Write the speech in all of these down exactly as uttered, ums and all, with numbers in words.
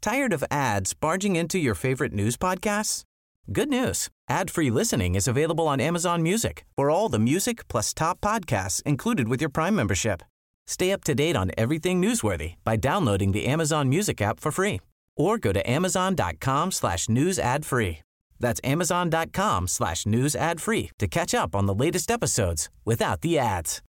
Tired of ads barging into your favorite news podcasts? Good news. Ad-free listening is available on Amazon Music for all the music plus top podcasts included with your Prime membership. Stay up to date on everything newsworthy by downloading the Amazon Music app for free or go to amazon.com slash news ad free. That's amazon.com slash news ad free to catch up on the latest episodes without the ads.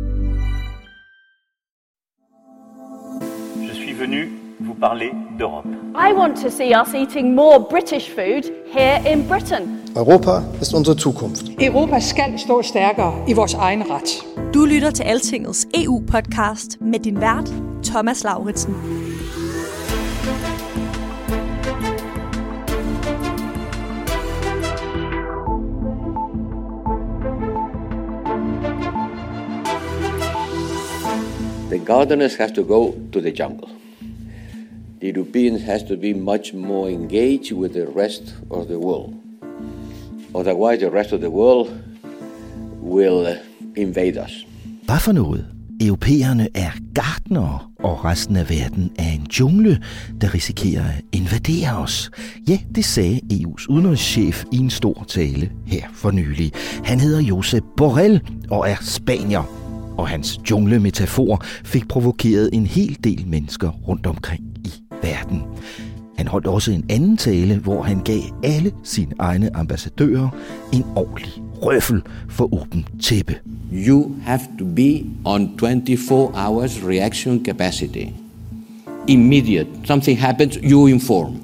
Je suis venu vous parler d'Europe. I want to see us eating more British food here in Britain. Europa ist unsere Zukunft. Europa skal stå stærkere i vores egen ret. Du lytter til Altingets E U-podcast med din vært, Thomas Lauritsen. The gardeners have to go to the jungle. The Europeans has to be much more engaged with the rest of the world. Otherwise, the rest of the world will invade us. Hvad for noget? Europæerne er gartnere, og resten af verden er en jungle, der risikerer at invadere os. Ja, det sagde E U's udenrigschef i en stor tale her for nylig. Han hedder Josep Borrell og er spanier. Og hans junglemetafor fik provokeret en hel del mennesker rundt omkring i verden. Han holdt også en anden tale, hvor han gav alle sine egne ambassadører en ordentlig røffel for åben tæppe. You have to be on twenty-four hours reaction capacity. Immediate. Something happens, you inform.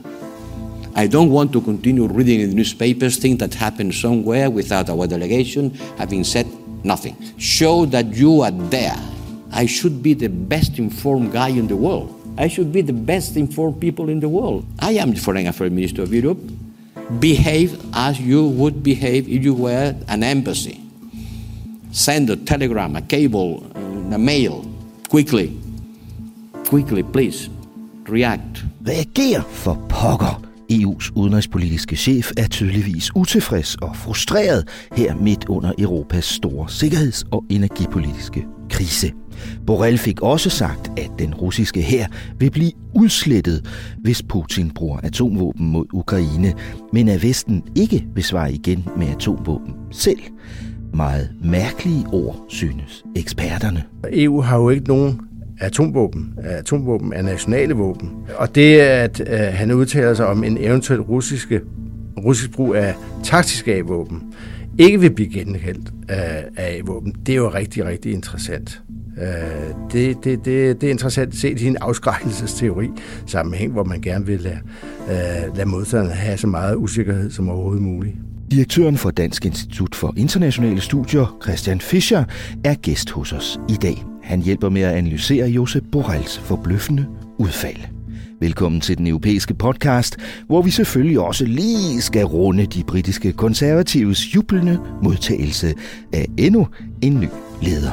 I don't want to continue reading in the newspapers things that happen somewhere without our delegation having said nothing. Show that you are there. I should be the best informed guy in the world. I should be the best informed people in the world. I am the Foreign Affairs Minister of Europe. Behave as you would behave if you were an embassy. Send a telegram, a cable, a mail. Quickly. Quickly, please. React. Reager for pokker. E U's udenrigspolitiske chef er tydeligvis utilfreds og frustreret her midt under Europas store sikkerheds- og energipolitiske krise. Borrell fik også sagt, at den russiske hær vil blive udslettet, hvis Putin bruger atomvåben mod Ukraine, men at Vesten ikke vil svare igen med atomvåben selv. Meget mærkelige ord, synes eksperterne. E U har jo ikke nogen atomvåben. Atomvåben er nationale våben. Og det, at øh, han udtaler sig om en eventuel russiske, russisk brug af taktiske A-våben, ikke vil blive genkendt af A-våben, det er jo rigtig, rigtig interessant. Øh, det, det, det, det er interessant at se i en afskrækkelsesteori sammenhæng, hvor man gerne vil lade, øh, lade modstanderne have så meget usikkerhed som overhovedet muligt. Direktøren for Dansk Institut for Internationale Studier, Christian Fischer, er gæst hos os i dag. Han hjælper med at analysere Josep Borrells forbløffende udfald. Velkommen til den europæiske podcast, hvor vi selvfølgelig også lige skal runde de britiske konservatives jublende modtagelse af endnu en ny leder.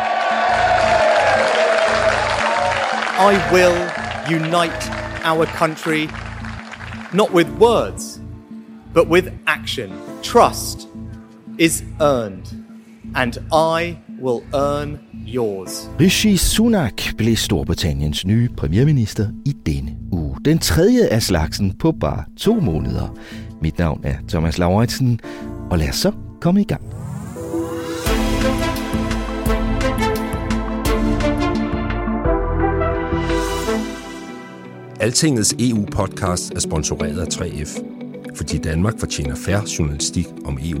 I will unite our country, not with words, but with action. Trust is earned, and I will earn yours. Rishi Sunak blev Storbritanniens nye premierminister i denne uge. Den tredje af slagsen på bare to måneder. Mit navn er Thomas Lauritsen, og lad os så komme i gang. Altingets E U-podcast er sponsoreret af tre F, fordi Danmark fortjener fair journalistik om E U.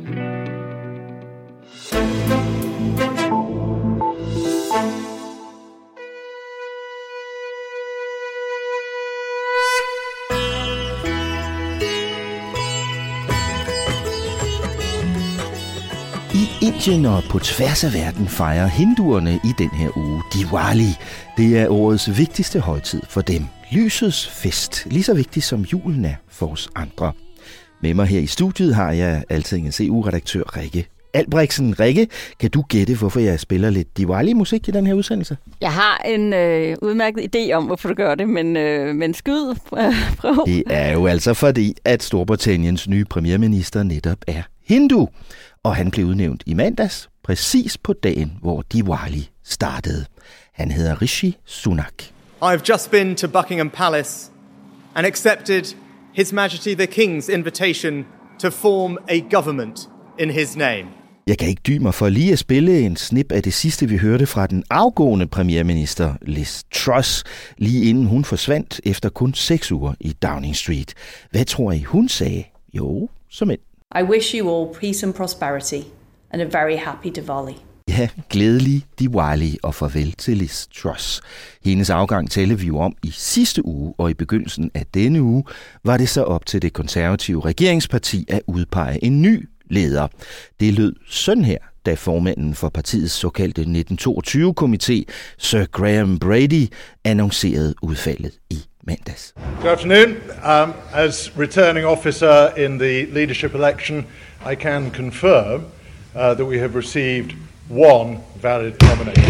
Indien og på tværs af verden fejrer hinduerne i den her uge Diwali. Det er årets vigtigste højtid for dem. Lysets fest, lige så vigtig som julen er for os andre. Med mig her i studiet har jeg Altingets E U-redaktør Rikke Albrechtsen. Rikke, kan du gætte, hvorfor jeg spiller lidt Diwali-musik i den her udsendelse? Jeg har en øh, udmærket idé om, hvorfor du gør det, men, øh, men skyd. Prøv. Det er jo altså fordi, at Storbritanniens nye premierminister netop er hindu. Og han blev udnævnt i mandags, præcis på dagen, hvor Diwali startede. Han hedder Rishi Sunak. I've just been to Buckingham Palace and accepted His Majesty the King's invitation to form a government in his name. Jeg kan ikke dy mig for lige at spille en snip af det sidste, vi hørte fra den afgående premierminister Liz Truss, lige inden hun forsvandt efter kun seks uger i Downing Street. Hvad tror I, hun sagde? Jo, som en. I wish you all peace and prosperity and a very happy Diwali. Ja, glædelig Diwali og farvel til Liz Truss. Hendes afgang talte vi jo om i sidste uge, og i begyndelsen af denne uge var det så op til det konservative regeringsparti at udpege en ny leder. Det lød sådan her, da formanden for partiets såkaldte nitten toogtyve-komité, Sir Graham Brady, annoncerede udfaldet i mandags. Good afternoon. Um, as returning officer in the leadership election, I can confirm uh, that we have received one valid nomination.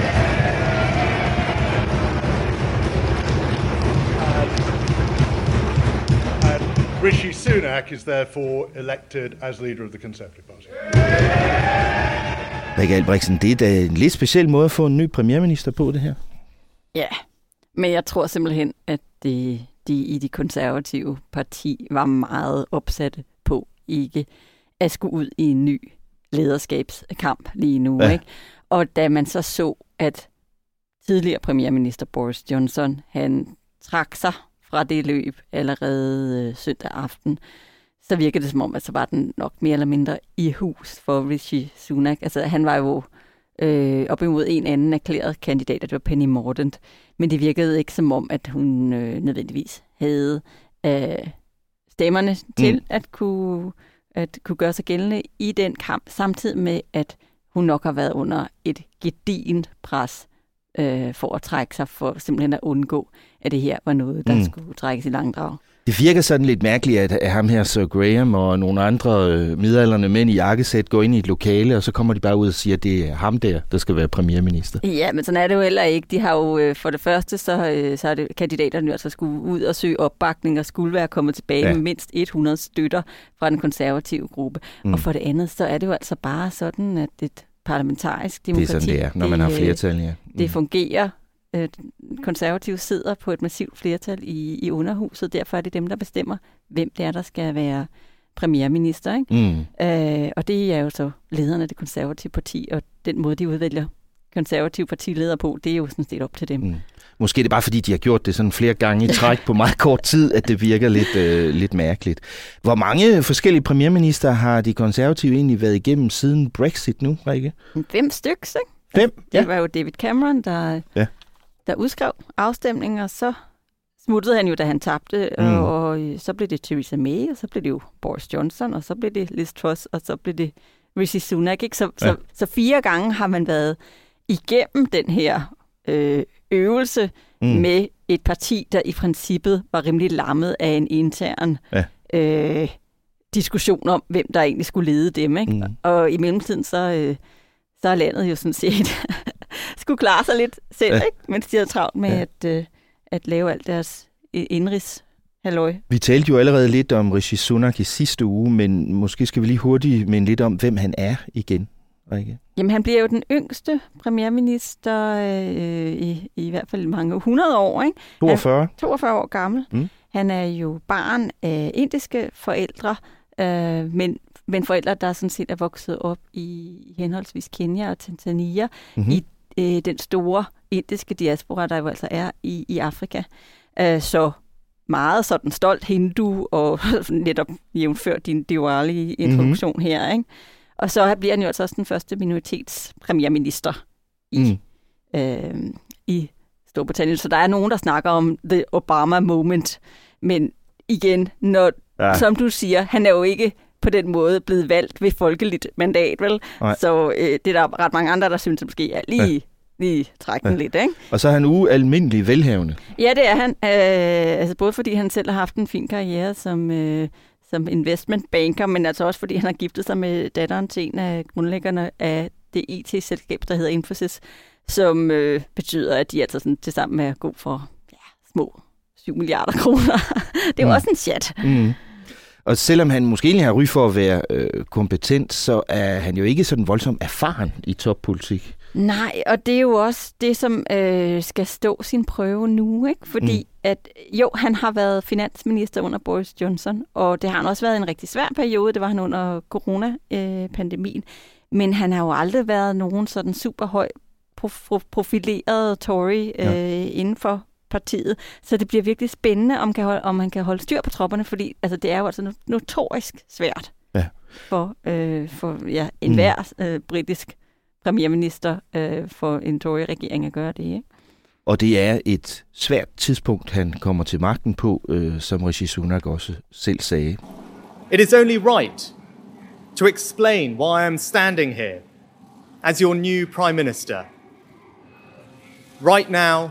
And, and Rishi Sunak is therefore elected as leader of the Conservative Party. Rikke Albrechtsen, det er da en lidt speciel måde at få en ny premierminister på det her. Ja, men jeg tror simpelthen, at de, de i de konservative parti var meget opsatte på ikke at skulle ud i en ny lederskabskamp lige nu. Ja. Ikke? Og da man så så, at tidligere premierminister Boris Johnson, han trak sig fra det løb allerede øh, søndag aften, så virkede det som om, at så var den nok mere eller mindre i hus for Rishi Sunak. Altså han var jo øh, op imod en anden erklæret kandidat, det var Penny Mordaunt, men det virkede ikke som om, at hun øh, nødvendigvis havde øh, stemmerne mm. til at kunne at kunne gøre sig gældende i den kamp, samtidig med, at hun nok har været under et gedigent pres øh, for at trække sig, for simpelthen at undgå, at det her var noget, der mm. skulle trækkes i langdrag. Det virker sådan lidt mærkeligt, at, at ham her, Sir Graham og nogle andre øh, midaldrende mænd i jakkesæt går ind i et lokale, og så kommer de bare ud og siger, at det er ham der, der skal være premierminister. Ja, men sådan er det jo heller ikke. De har jo øh, for det første, så, øh, så er det kandidaterne altså skulle ud og søge opbakning og skulle være kommet tilbage ja. med mindst hundrede støtter fra den konservative gruppe. Mm. Og for det andet, så er det jo altså bare sådan, at et parlamentarisk demokrati... Det er sådan, det er, når man har flertal, ja. Mm. Det fungerer. Konservative sidder på et massivt flertal i, i underhuset, derfor er det dem, der bestemmer, hvem det er, der skal være premierminister. Ikke? Mm. Øh, og det er jo så lederne af det konservative parti, og den måde, de udvælger konservative partileder på, det er jo sådan set op til dem. Mm. Måske er det bare, fordi de har gjort det sådan flere gange i træk på meget kort tid, at det virker lidt, øh, lidt mærkeligt. Hvor mange forskellige premierminister har de konservative egentlig været igennem siden Brexit nu, Rikke? Fem stykker, ikke? Fem? Det ja. var jo David Cameron, der... Ja. der udskrev afstemningen, og så smuttede han jo, da han tabte, mm. og, og så blev det Theresa May, og så blev det jo Boris Johnson, og så blev det Liz Truss, og så blev det Rishi Sunak. Ikke? Så, ja. så, så fire gange har man været igennem den her øh, øvelse mm. med et parti, der i princippet var rimelig lammet af en intern ja. øh, diskussion om, hvem der egentlig skulle lede dem. Ikke? Mm. Og i mellemtiden, så, øh, så er landet jo sådan set... skulle klare sig lidt selv, ja. ikke? Mens de havde travlt med ja. at, øh, at lave alt deres indrigs halløj. Vi talte jo allerede lidt om Rishi Sunak i sidste uge, men måske skal vi lige hurtigt minde lidt om, hvem han er igen. Rikke. Jamen, han bliver jo den yngste premierminister øh, i, i hvert fald mange hundrede år. Ikke? toogfyrre. Han, toogfyrre år gammel. Mm. Han er jo barn af indiske forældre, øh, men men forældre, der sådan set er vokset op i henholdsvis Kenya og Tanzania, mm-hmm. i øh, den store indiske diaspora, der jo altså er i, i Afrika. Øh, så meget sådan stolt hindu, og netop jævnført din Diwali-introduktion mm-hmm. her. Ikke? Og så bliver han jo altså også den første minoritetspremierminister i, mm. øh, i Storbritannien. Så der er nogen, der snakker om the Obama moment. Men igen, når, ja. som du siger, han er jo ikke på den måde blevet valgt ved folkeligt mandat, vel? Nej. Så øh, det er der ret mange andre, der synes, at måske er lige, ja. lige trækken ja. lidt, ikke? Og så er han ualmindelig velhavende. Ja, det er han. Øh, altså både fordi han selv har haft en fin karriere som, øh, som investmentbanker, men altså også fordi han har giftet sig med datteren til en af grundlæggerne af det I T-selskab, der hedder Infosys, som øh, betyder, at de altså sådan til sammen er god for ja, små syv milliarder kroner. Det er jo mm. også en chat. Mm. Og selvom han måske egentlig har ry for at være øh, kompetent, så er han jo ikke sådan voldsomt erfaren i toppolitik. Nej, og det er jo også det, som øh, skal stå sin prøve nu, ikke? Fordi mm. at jo, han har været finansminister under Boris Johnson, og det har han også været en rigtig svær periode. Det var han under coronapandemien. Men han har jo aldrig været nogen sådan super høj prof- profileret Tory øh, ja. inden for partiet. Så det bliver virkelig spændende, om, kan holde, om han kan holde styr på tropperne, fordi altså, det er jo altså notorisk svært ja. for, øh, for ja, enhver mm. øh, britisk premierminister øh, for en Tory-regering at gøre det, ikke? Og det er et svært tidspunkt, han kommer til magten på, øh, som Rishi Sunak også selv sagde. It is only right to explain why I am standing here as your new prime minister. Right now,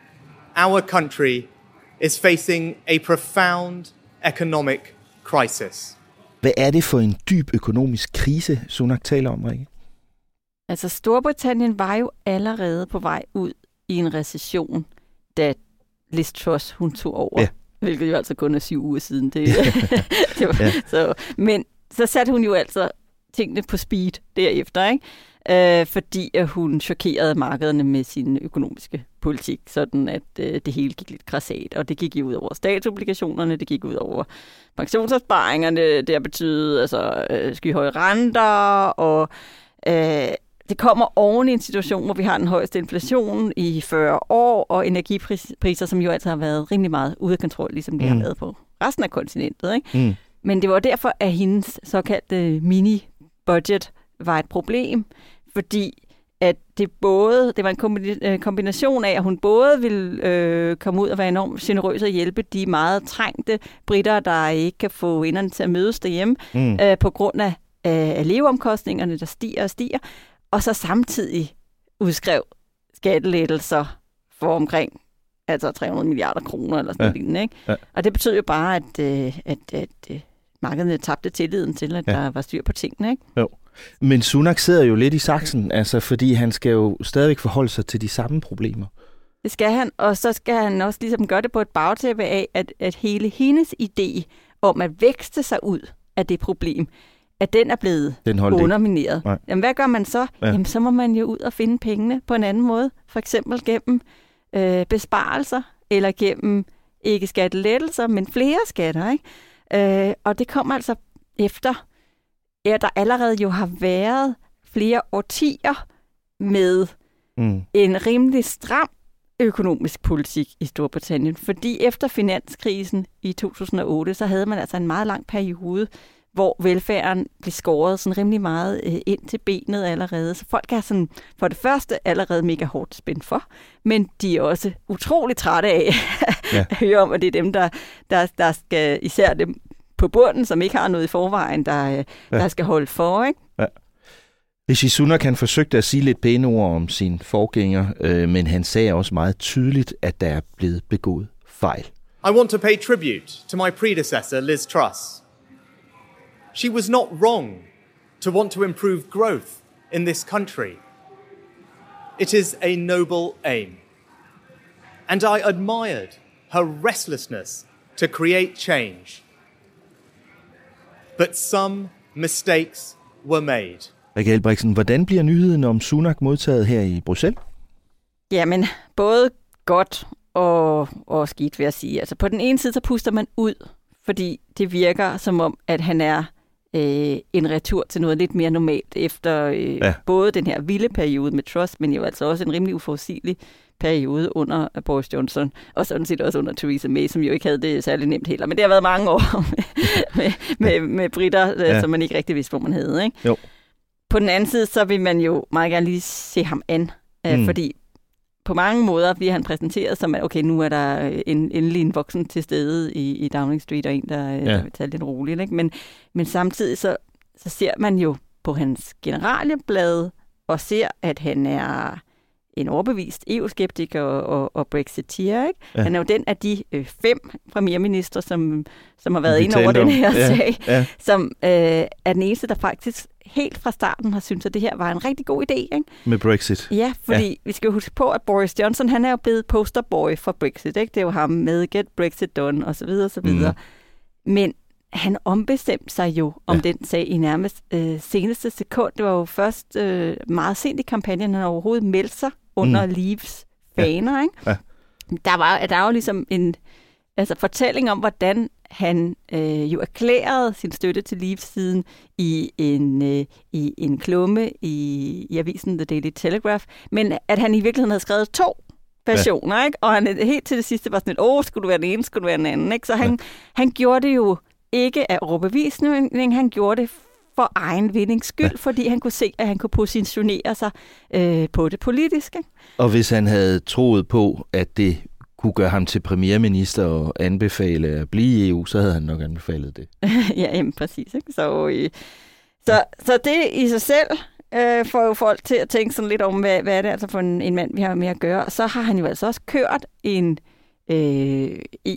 our country is facing a profound economic crisis. Hvad er det for en dyb økonomisk krise, Sunak taler om, Rikke? Altså, Storbritannien var jo allerede på vej ud i en recession, da Liz Truss, hun tog over. Ja. Hvilket jo altså kun er syv uger siden. Det, det var, ja. så, men så satte hun jo altså tingene på speed derefter, ikke? Øh, fordi at hun chokerede markederne med sin økonomiske politik, sådan at øh, det hele gik lidt krassat. Og det gik jo ud over statsobligationerne, det gik ud over pensionsopsparingerne, det har betydet altså, øh, skyhøje renter, og øh, det kommer oven i en situation, hvor vi har den højeste inflation i fyrre år, og energipriser, som jo altid har været rimelig meget ude af kontrol, ligesom det mm. har været på resten af kontinentet, ikke? Mm. Men det var derfor, at hendes såkaldte mini-budget var et problem, fordi at det både det var en kombination af, at hun både ville øh, komme ud og være enormt generøs og hjælpe de meget trængte britter, der ikke kan få enderne til at mødes derhjemme, mm. øh, på grund af, af leveomkostningerne, der stiger og stiger, og så samtidig udskrev skattelettelser for omkring altså tre hundrede milliarder kroner eller sådan ja. Lignende, ikke? Ja. Og det betød jo bare, at, at, at, at markederne tabte tilliden til, at ja. Der var styr på tingene, ikke? Jo. Men Sunak sidder jo lidt i saksen, altså fordi han skal jo stadigvæk forholde sig til de samme problemer. Det skal han, og så skal han også ligesom gøre det på et bagtæppe af, at, at hele hendes idé om at vækste sig ud af det problem, at den er blevet den undermineret. Jamen, hvad gør man så? Ja. Jamen, så må man jo ud og finde pengene på en anden måde. For eksempel gennem øh, besparelser, eller gennem ikke skattelettelser, men flere skatter, ikke? Øh, og det kommer altså efter, at der allerede jo har været flere årtier med mm. en rimelig stram økonomisk politik i Storbritannien. Fordi efter finanskrisen i to tusind og otte, så havde man altså en meget lang periode, hvor velfærden blev skåret sådan rimelig meget øh, ind til benet allerede. Så folk er sådan for det første allerede mega hårdt spændt for, men de er også utrolig trætte af ja. At høre om, at det er dem, der, der, der skal, især dem på bunden, som ikke har noget i forvejen, der, ja. Der skal holde for, ikke? Ja. Rishi Sunak, han forsøgte at sige lidt pæne ord om sin forgænger, øh, men han sagde også meget tydeligt, at der er blevet begået fejl. I want to pay tribute to my predecessor, Liz Truss. She was not wrong to want to improve growth in this country. It is a noble aim. And I admired her restlessness to create change. But some mistakes were made. Rikke Albrechtsen, hvordan bliver nyheden om Sunak modtaget her i Bruxelles? Jamen, både godt og, og skidt, vil jeg sige. Altså, på den ene side, så puster man ud, fordi det virker som om, at han er øh, en retur til noget lidt mere normalt, efter øh, ja. Både den her vilde periode med Truss, men jo altså også en rimelig uforudsigelig periode under Boris Johnson, og sådan set også under Theresa May, som jo ikke havde det særlig nemt heller. Men det har været mange år med, med, med, med britter, ja. Som man ikke rigtig vidste, hvor man havde, ikke? Jo. På den anden side, så vil man jo meget gerne lige se ham an, øh, mm. fordi på mange måder bliver han præsenteret som, at okay, nu er der en, endelig en voksen til stede i, i Downing Street, og en, der, ja. Der vil tage lidt roligt, ikke? Men, men samtidig så, så ser man jo på hans generalieblad, og ser, at han er en overbevist E U-skeptiker og, og, og Brexiteer, ikke? Ja. Han er jo den af de øh, fem premierministre, som, som har været inde over den her ja. Sag, ja. Som øh, er den eneste, der faktisk helt fra starten har syntes, at det her var en rigtig god idé, ikke? Med Brexit. Ja, fordi ja. Vi skal jo huske på, at Boris Johnson, han er jo blevet posterboy for Brexit, ikke? Det er jo ham med Get Brexit Done, og så videre, og så videre. Mm. Men han ombestemte sig jo om ja. den sag i nærmest øh, seneste sekund. Det var jo først øh, meget sent i kampagnen, han overhovedet meldte sig under mm. Leaves faner. Ja. Ikke? Ja. Der var der var jo ligesom en altså, fortælling om, hvordan han øh, jo erklærede sin støtte til Leaves-siden i en, øh, i en klumme i, i avisen The Daily Telegraph, men at han i virkeligheden havde skrevet to versioner, ja. ikke? Og han helt til det sidste var sådan lidt, åh, skulle du være den ene, skulle du være den anden, ikke? Så han, ja. han gjorde det jo ikke af overbevisning, han gjorde det for egen vindings skyld, ja. fordi han kunne se, at han kunne positionere sig øh, på det politiske. Og hvis han havde troet på, at det kunne gøre ham til premierminister og anbefale at blive i E U, så havde han nok anbefalet det. ja, jamen, præcis. Ikke? Så, øh, så, ja. så det i sig selv øh, får jo folk til at tænke sådan lidt om, hvad, hvad er det altså for en, en mand, vi har med at gøre. Så har han jo altså også kørt en øh, E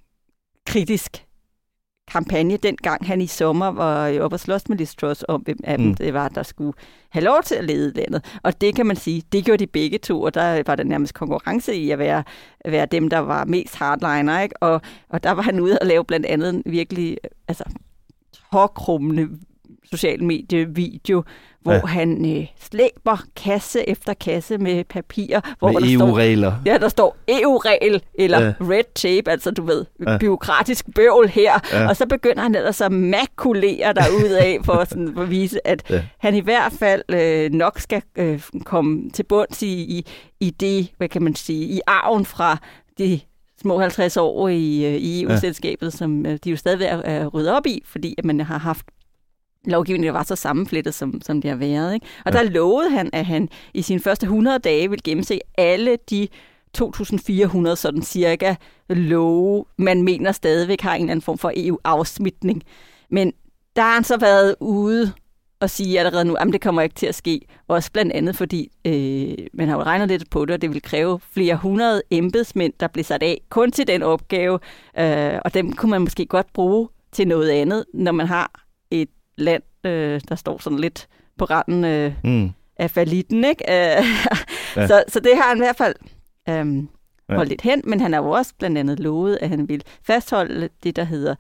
U-kritisk kampagne, dengang han i sommer var oppe og slås med Liz Truss om, hvem af dem mm. det var, der skulle have lov til at lede landet. Og det kan man sige, det gjorde de begge to, og der var der nærmest konkurrence i at være, at være dem, der var mest hardliner, ikke? Og, og der var han ude og lave blandt andet en virkelig altså, hårdkrummende social medievideo, hvor ja. han øh, slæber kasse efter kasse med papir. Hvor med der E U-regler. Står, ja, der står E U-regel, eller ja. red tape, altså du ved, ja. byråkratisk bøvl her. Ja. Og så begynder han ellers at makulere derudad for, sådan, for at vise, at ja. han i hvert fald øh, nok skal øh, komme til bunds i, i, i det, hvad kan man sige, i arven fra de små halvtreds år i, i E U-selskabet, ja. som øh, de jo stadigvæk er, er ryddet op i, fordi at man har haft lovgivningen, der var så sammenflettet, som, som det har været. Ikke? Og ja. der lovede han, at han i sine første hundrede dage ville gennemse alle de to tusind fire hundrede sådan cirka love, man mener stadigvæk har en eller anden form for E U-afsmitning. Men der har han så været ude og sige allerede nu, at det kommer ikke til at ske. Også blandt andet, fordi øh, man har jo regnet lidt på det, og det vil kræve flere hundrede embedsmænd, der bliver sat af kun til den opgave. Øh, og dem kunne man måske godt bruge til noget andet, når man har et land, øh, der står sådan lidt på randen øh, mm. af fallitten, ikke? Øh, ja. så, så det har han i hvert fald øh, holdt ja. lidt hen, men han har jo også blandt andet lovet, at han vil fastholde det, der hedder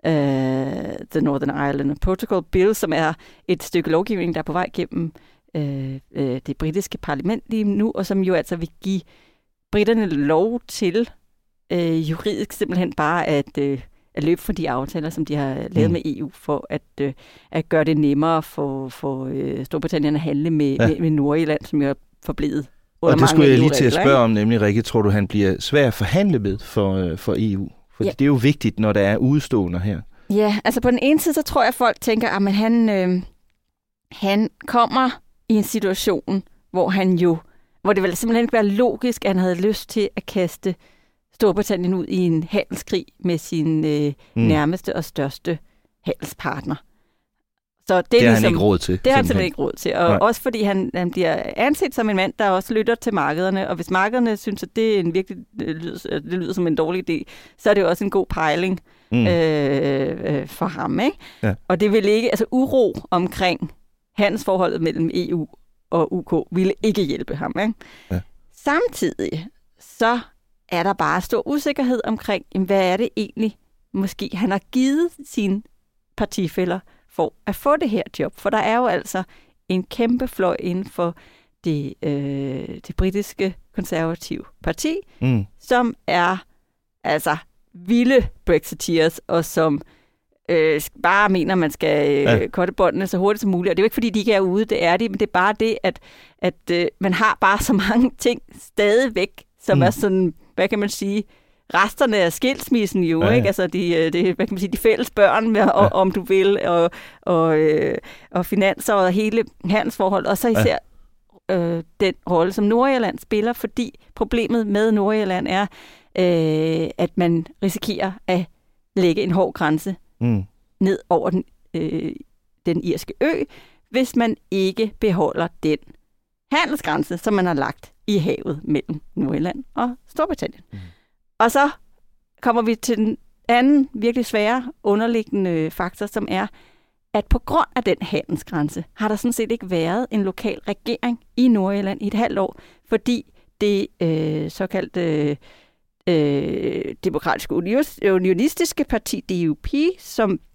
øh, The Northern Ireland Protocol Bill, som er et stykke lovgivning, der er på vej gennem øh, øh, det britiske parlament lige nu, og som jo altså vil give britterne lov til øh, juridisk simpelthen bare at øh, at løbe for de aftaler, som de har lavet mm. med E U, for at, øh, at gøre det nemmere for, for øh, Storbritannien at handle med, ja. med, med Nordirland, som jo er forblevet under Og det skulle jeg lige til at spørge om, nemlig, Rikke, tror du, han bliver svær at forhandle med for, øh, for E U? For ja. det er jo vigtigt, når der er udstående her. Ja, altså på den ene side, så tror jeg, at folk tænker, at han, øh, han kommer i en situation, hvor han jo, hvor det vil simpelthen ikke være logisk, at han havde lyst til at kaste Storbritannien ud i en handelskrig med sin øh, mm. nærmeste og største handelspartner. Så det, det er har ligesom, han ikke råd til. Det har han simpelthen ikke råd til. Og Nej. også fordi han, han bliver anset som en mand, der også lytter til markederne. Og hvis markederne synes, at det, er en virkelig, det, lyder, det lyder som en dårlig idé, så er det jo også en god pejling mm. øh, øh, for ham. Ikke? Ja. Og det vil ikke, altså uro omkring handelsforholdet mellem E U og U K ville ikke hjælpe ham. Ikke? Ja. Samtidig så er der bare stor usikkerhed omkring, hvad er det egentlig, måske han har givet sine partifæller for at få det her job. For der er jo altså en kæmpe fløj inden for det, øh, det britiske konservative parti, mm. som er altså vilde Brexiteers, og som øh, bare mener, man skal øh, ja. korte båndene så hurtigt som muligt. Og det er jo ikke, fordi de ikke er ude, det er de, men det er bare det, at, at øh, man har bare så mange ting stadigvæk, som mm. er sådan, hvad kan man sige, resterne af skilsmissen jo, ja, ja. ikke? Altså de, de, hvad kan man sige, de fælles børn, med, og, ja. om du vil, og, og, øh, og finanser og hele handelsforhold, og så især ja. øh, den rolle, som Nordirland spiller, fordi problemet med Nordirland er, øh, at man risikerer at lægge en hård grænse mm. ned over den, øh, den irske ø, hvis man ikke beholder den handelsgrænse, som man har lagt i havet mellem Nordirland og Storbritannien. Mm. Og så kommer vi til den anden virkelig svære underliggende faktor, som er, at på grund af den handelsgrænse har der sådan set ikke været en lokal regering i Nordirland i et halvt år, fordi det øh, såkaldte øh, demokratiske unionistiske parti, D U P, som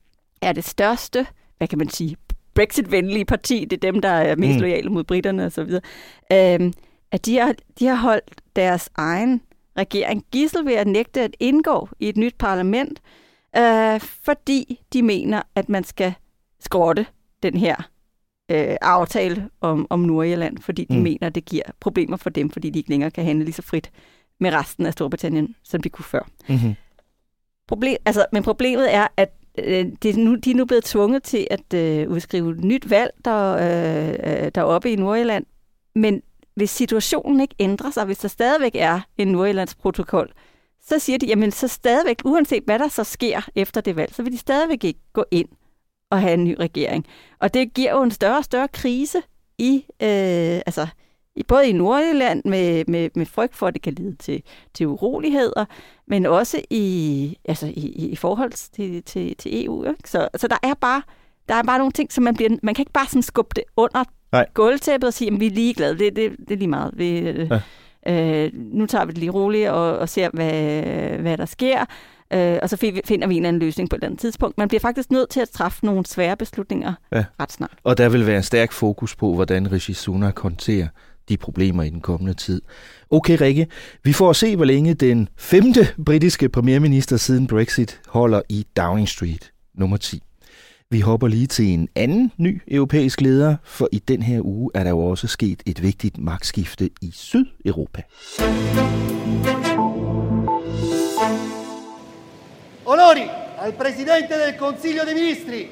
er det største, hvad kan man sige, Brexit-venlige parti, det er dem, der er mest mm. loyale mod britterne og så videre, øh, at de har, de har holdt deres egen regering gidsel ved at nægte at indgå i et nyt parlament, øh, fordi de mener, at man skal skrotte den her øh, aftale om, om Nordirland, fordi de mm. mener, at det giver problemer for dem, fordi de ikke længere kan handle lige så frit med resten af Storbritannien, som de kunne før. Mm-hmm. Problem, altså, men problemet er, at øh, det er nu, de er nu blevet tvunget til at øh, udskrive et nyt valg der, øh, deroppe i Nordirland, men hvis situationen ikke ændrer sig, hvis der stadigvæk er en Nordirlands protokol, så siger de, jamen så stadigvæk, uanset hvad der så sker efter det valg, så vil de stadigvæk ikke gå ind og have en ny regering. Og det giver jo en større og større krise i, øh, altså, i både i Nordirland med, med, med frygt for, at det kan lede til, til uroligheder, men også i, altså, i, i forhold til, til, til E U. Ikke? Så, så der er bare der er bare nogle ting, som man bliver, man kan ikke bare sådan skubbe det under Nej. gulvtæppet og sige, at vi er ligeglade. Det, det, det er lige meget. Vi, ja. øh, nu tager vi det lige roligt og, og ser, hvad, hvad der sker. Øh, og så finder vi en anden løsning på et andet tidspunkt. Man bliver faktisk nødt til at træffe nogle svære beslutninger ja. ret snart. Og der vil være en stærk fokus på, hvordan Rishi Sunak håndterer de problemer i den kommende tid. Okay, Rikke, vi får at se, hvor længe den femte britiske premierminister siden Brexit holder i Downing Street nummer ti. Vi hopper lige til en anden ny europæisk leder, for i den her uge er der jo også sket et vigtigt magtskifte i Sydeuropa. Onori al Presidente del Consiglio dei Ministri.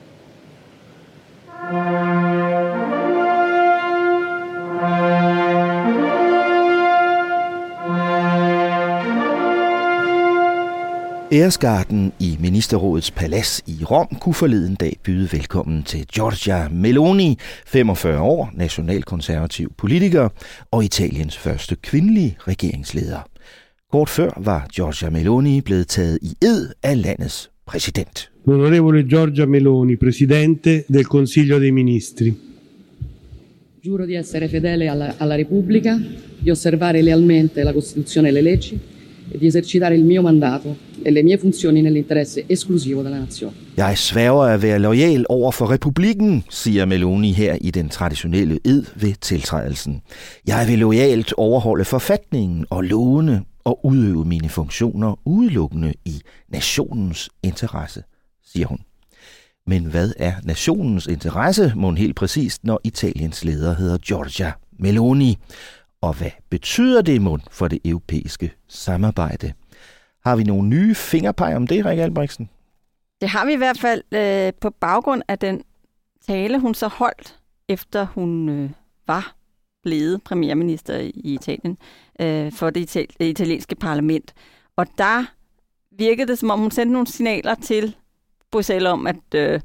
Æresgarden i Ministerrådets palads i Rom kunne forleden dag byde velkommen til Giorgia Meloni, femogfyrre år, nationalkonservativ politiker og Italiens første kvindelige regeringsleder. Kort før var Giorgia Meloni blevet taget i ed af landets præsident. Onorevole Giorgia Meloni, Presidente del Consiglio dei Ministri. Giuro di essere fedele alla, alla Repubblica, di osservare lealmente la Costituzione e le leggi e di esercitare il mio mandato e le mie funzioni nell'interesse esclusivo della nazione. Jeg sværger at være loyal over for republikken, siger Meloni her i den traditionelle ed ved tiltrædelsen. Jeg vil loyalt overholde forfatningen og lovene og udøve mine funktioner udelukkende i nationens interesse, siger hun. Men hvad er nationens interesse, må helt præcist, når Italiens leder hedder Giorgia Meloni? Og hvad betyder det mon for det europæiske samarbejde? Har vi nogle nye fingerpeg om det, Rikke Albrechtsen? Det har vi i hvert fald øh, på baggrund af den tale, hun så holdt, efter hun øh, var blevet premierminister i Italien øh, for det, ital- det italienske parlament. Og der virkede det, som om hun sendte nogle signaler til Bruxelles om, at, øh,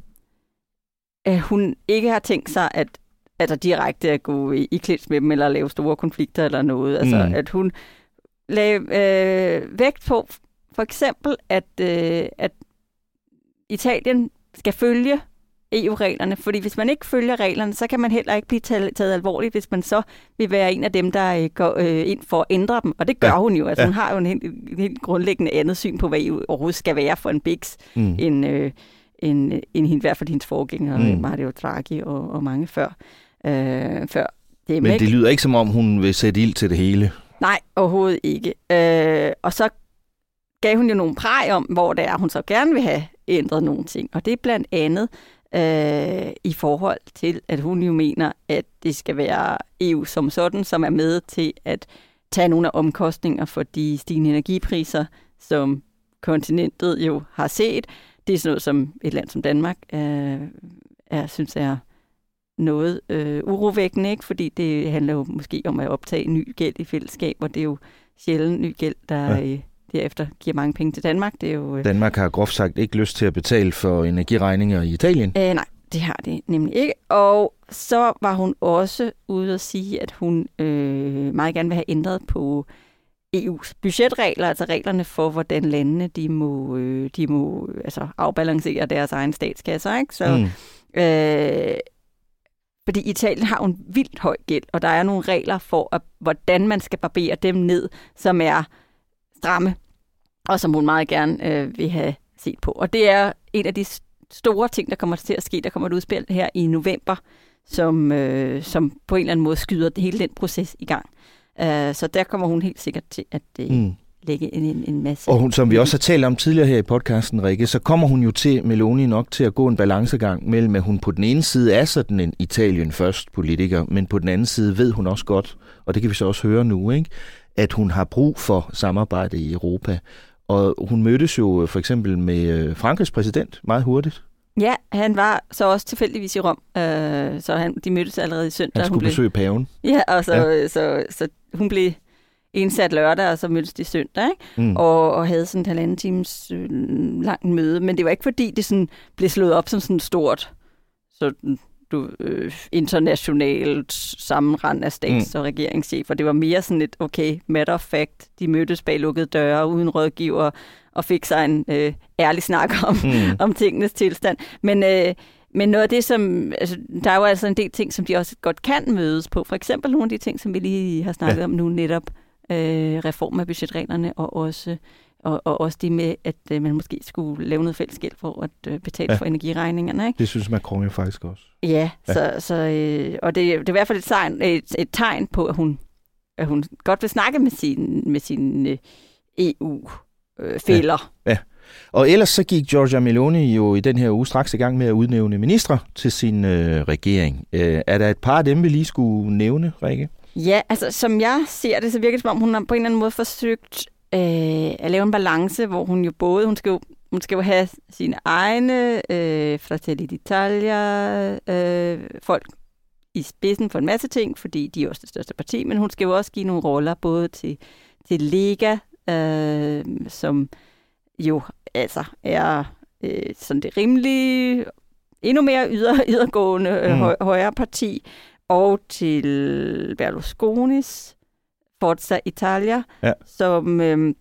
at hun ikke har tænkt sig at altså direkte at gå i, i klins med dem, eller lave store konflikter eller noget. Altså, mm. at hun lagde øh, vægt på, for eksempel, at, øh, at Italien skal følge E U-reglerne, fordi hvis man ikke følger reglerne, så kan man heller ikke blive taget, taget alvorligt, hvis man så vil være en af dem, der øh, går øh, ind for at ændre dem. Og det gør ja. hun jo. Altså, ja. Hun har jo en helt, en helt grundlæggende andet syn på, hvad E U overhovedet skal være for en biks, mm. end, øh, end, end i hvert fald hendes forgængere, mm. Mario Draghi og, og mange før. Øh, før det Men det lyder ikke, som om hun vil sætte ild til det hele. Nej, overhovedet ikke. Øh, og så gav hun jo nogle præg om, hvor det er, hun så gerne vil have ændret nogle ting. Og det er blandt andet øh, i forhold til, at hun jo mener, at det skal være E U som sådan, som er med til at tage nogle af omkostninger for de stigende energipriser, som kontinentet jo har set. Det er sådan noget, som et land som Danmark øh, er, synes er noget øh, urovækkende, ikke? Fordi det handler jo måske om at optage ny gæld i fællesskab, og det er jo sjældent ny gæld, der ja. øh, derefter giver mange penge til Danmark. Det er jo, øh... Danmark har groft sagt ikke lyst til at betale for energiregninger i Italien. Øh, nej, det har det nemlig ikke. Og så var hun også ude at sige, at hun øh, meget gerne vil have ændret på E U's budgetregler, altså reglerne for, hvordan landene de må, øh, de må altså afbalancere deres egen statskasser, ikke? Så mm. øh, fordi Italien har jo en vildt høj gæld, og der er nogle regler for, at, hvordan man skal barbere dem ned, som er stramme, og som hun meget gerne øh, vil have set på. Og det er en af de store ting, der kommer til at ske. Der kommer et udspil her i november, som, øh, som på en eller anden måde skyder hele den proces i gang. Uh, så der kommer hun helt sikkert til at uh, mm. lægge en, en, en masse... Og hun, som vi også har talt om tidligere her i podcasten, Rikke, så kommer hun jo til, Meloni, nok til at gå en balancegang mellem, at hun på den ene side er sådan en Italien først politiker, men på den anden side ved hun også godt, og det kan vi så også høre nu, ikke, at hun har brug for samarbejde i Europa. Og hun mødtes jo for eksempel med Frankrigs præsident meget hurtigt. Ja, han var så også tilfældigvis i Rom, øh, så han, de mødtes allerede i søndag. Han skulle blev, besøge paven. Ja, og så, ja. Så, så, så hun blev indsat lørdag, og så mødtes de søndag, ikke? Mm. Og, og havde sådan en halvanden times øh, langt møde. Men det var ikke fordi, det sådan blev slået op som sådan stort sådan, du, øh, internationalt sammenrend af stats- mm. og regeringschefer. Det var mere sådan et, okay, matter of fact, de mødtes bag lukkede døre uden rådgiver, og fik sig en øh, ærlig snak om, mm. om tingenes tilstand. Men, øh, men noget af det, som... Altså, der er jo altså en del ting, som de også godt kan mødes på. For eksempel nogle af de ting, som vi lige har snakket ja. om nu, netop øh, reform af budgetreglerne, og også, og, og også det med, at øh, man måske skulle lave noget fællesskab for at øh, betale ja. for energiregningerne. Ikke? Det synes Macron jo faktisk også. Ja, ja. så, så, øh, og det, det er i hvert fald et tegn, et, et tegn på, at hun, at hun godt vil snakke med sin, med sin øh, E U Øh, fælder. Ja, ja. Og ellers så gik Giorgia Meloni jo i den her uge straks i gang med at udnævne ministre til sin øh, regering. Øh, er der et par af dem, vi lige skulle nævne, Rikke? Ja, altså som jeg ser det, så virker det som om, hun har på en eller anden måde forsøgt øh, at lave en balance, hvor hun jo både, hun skal jo, hun skal jo have sine egne øh, Fratelli d'Italia øh, folk i spidsen for en masse ting, fordi de er også det største parti, men hun skal jo også give nogle roller både til, til Lega, Øh, som jo altså er øh, sådan det rimelige, endnu mere yder, ydergående øh, mm. høj, højre parti, og til Berlusconis Forza Italia, ja. som øh,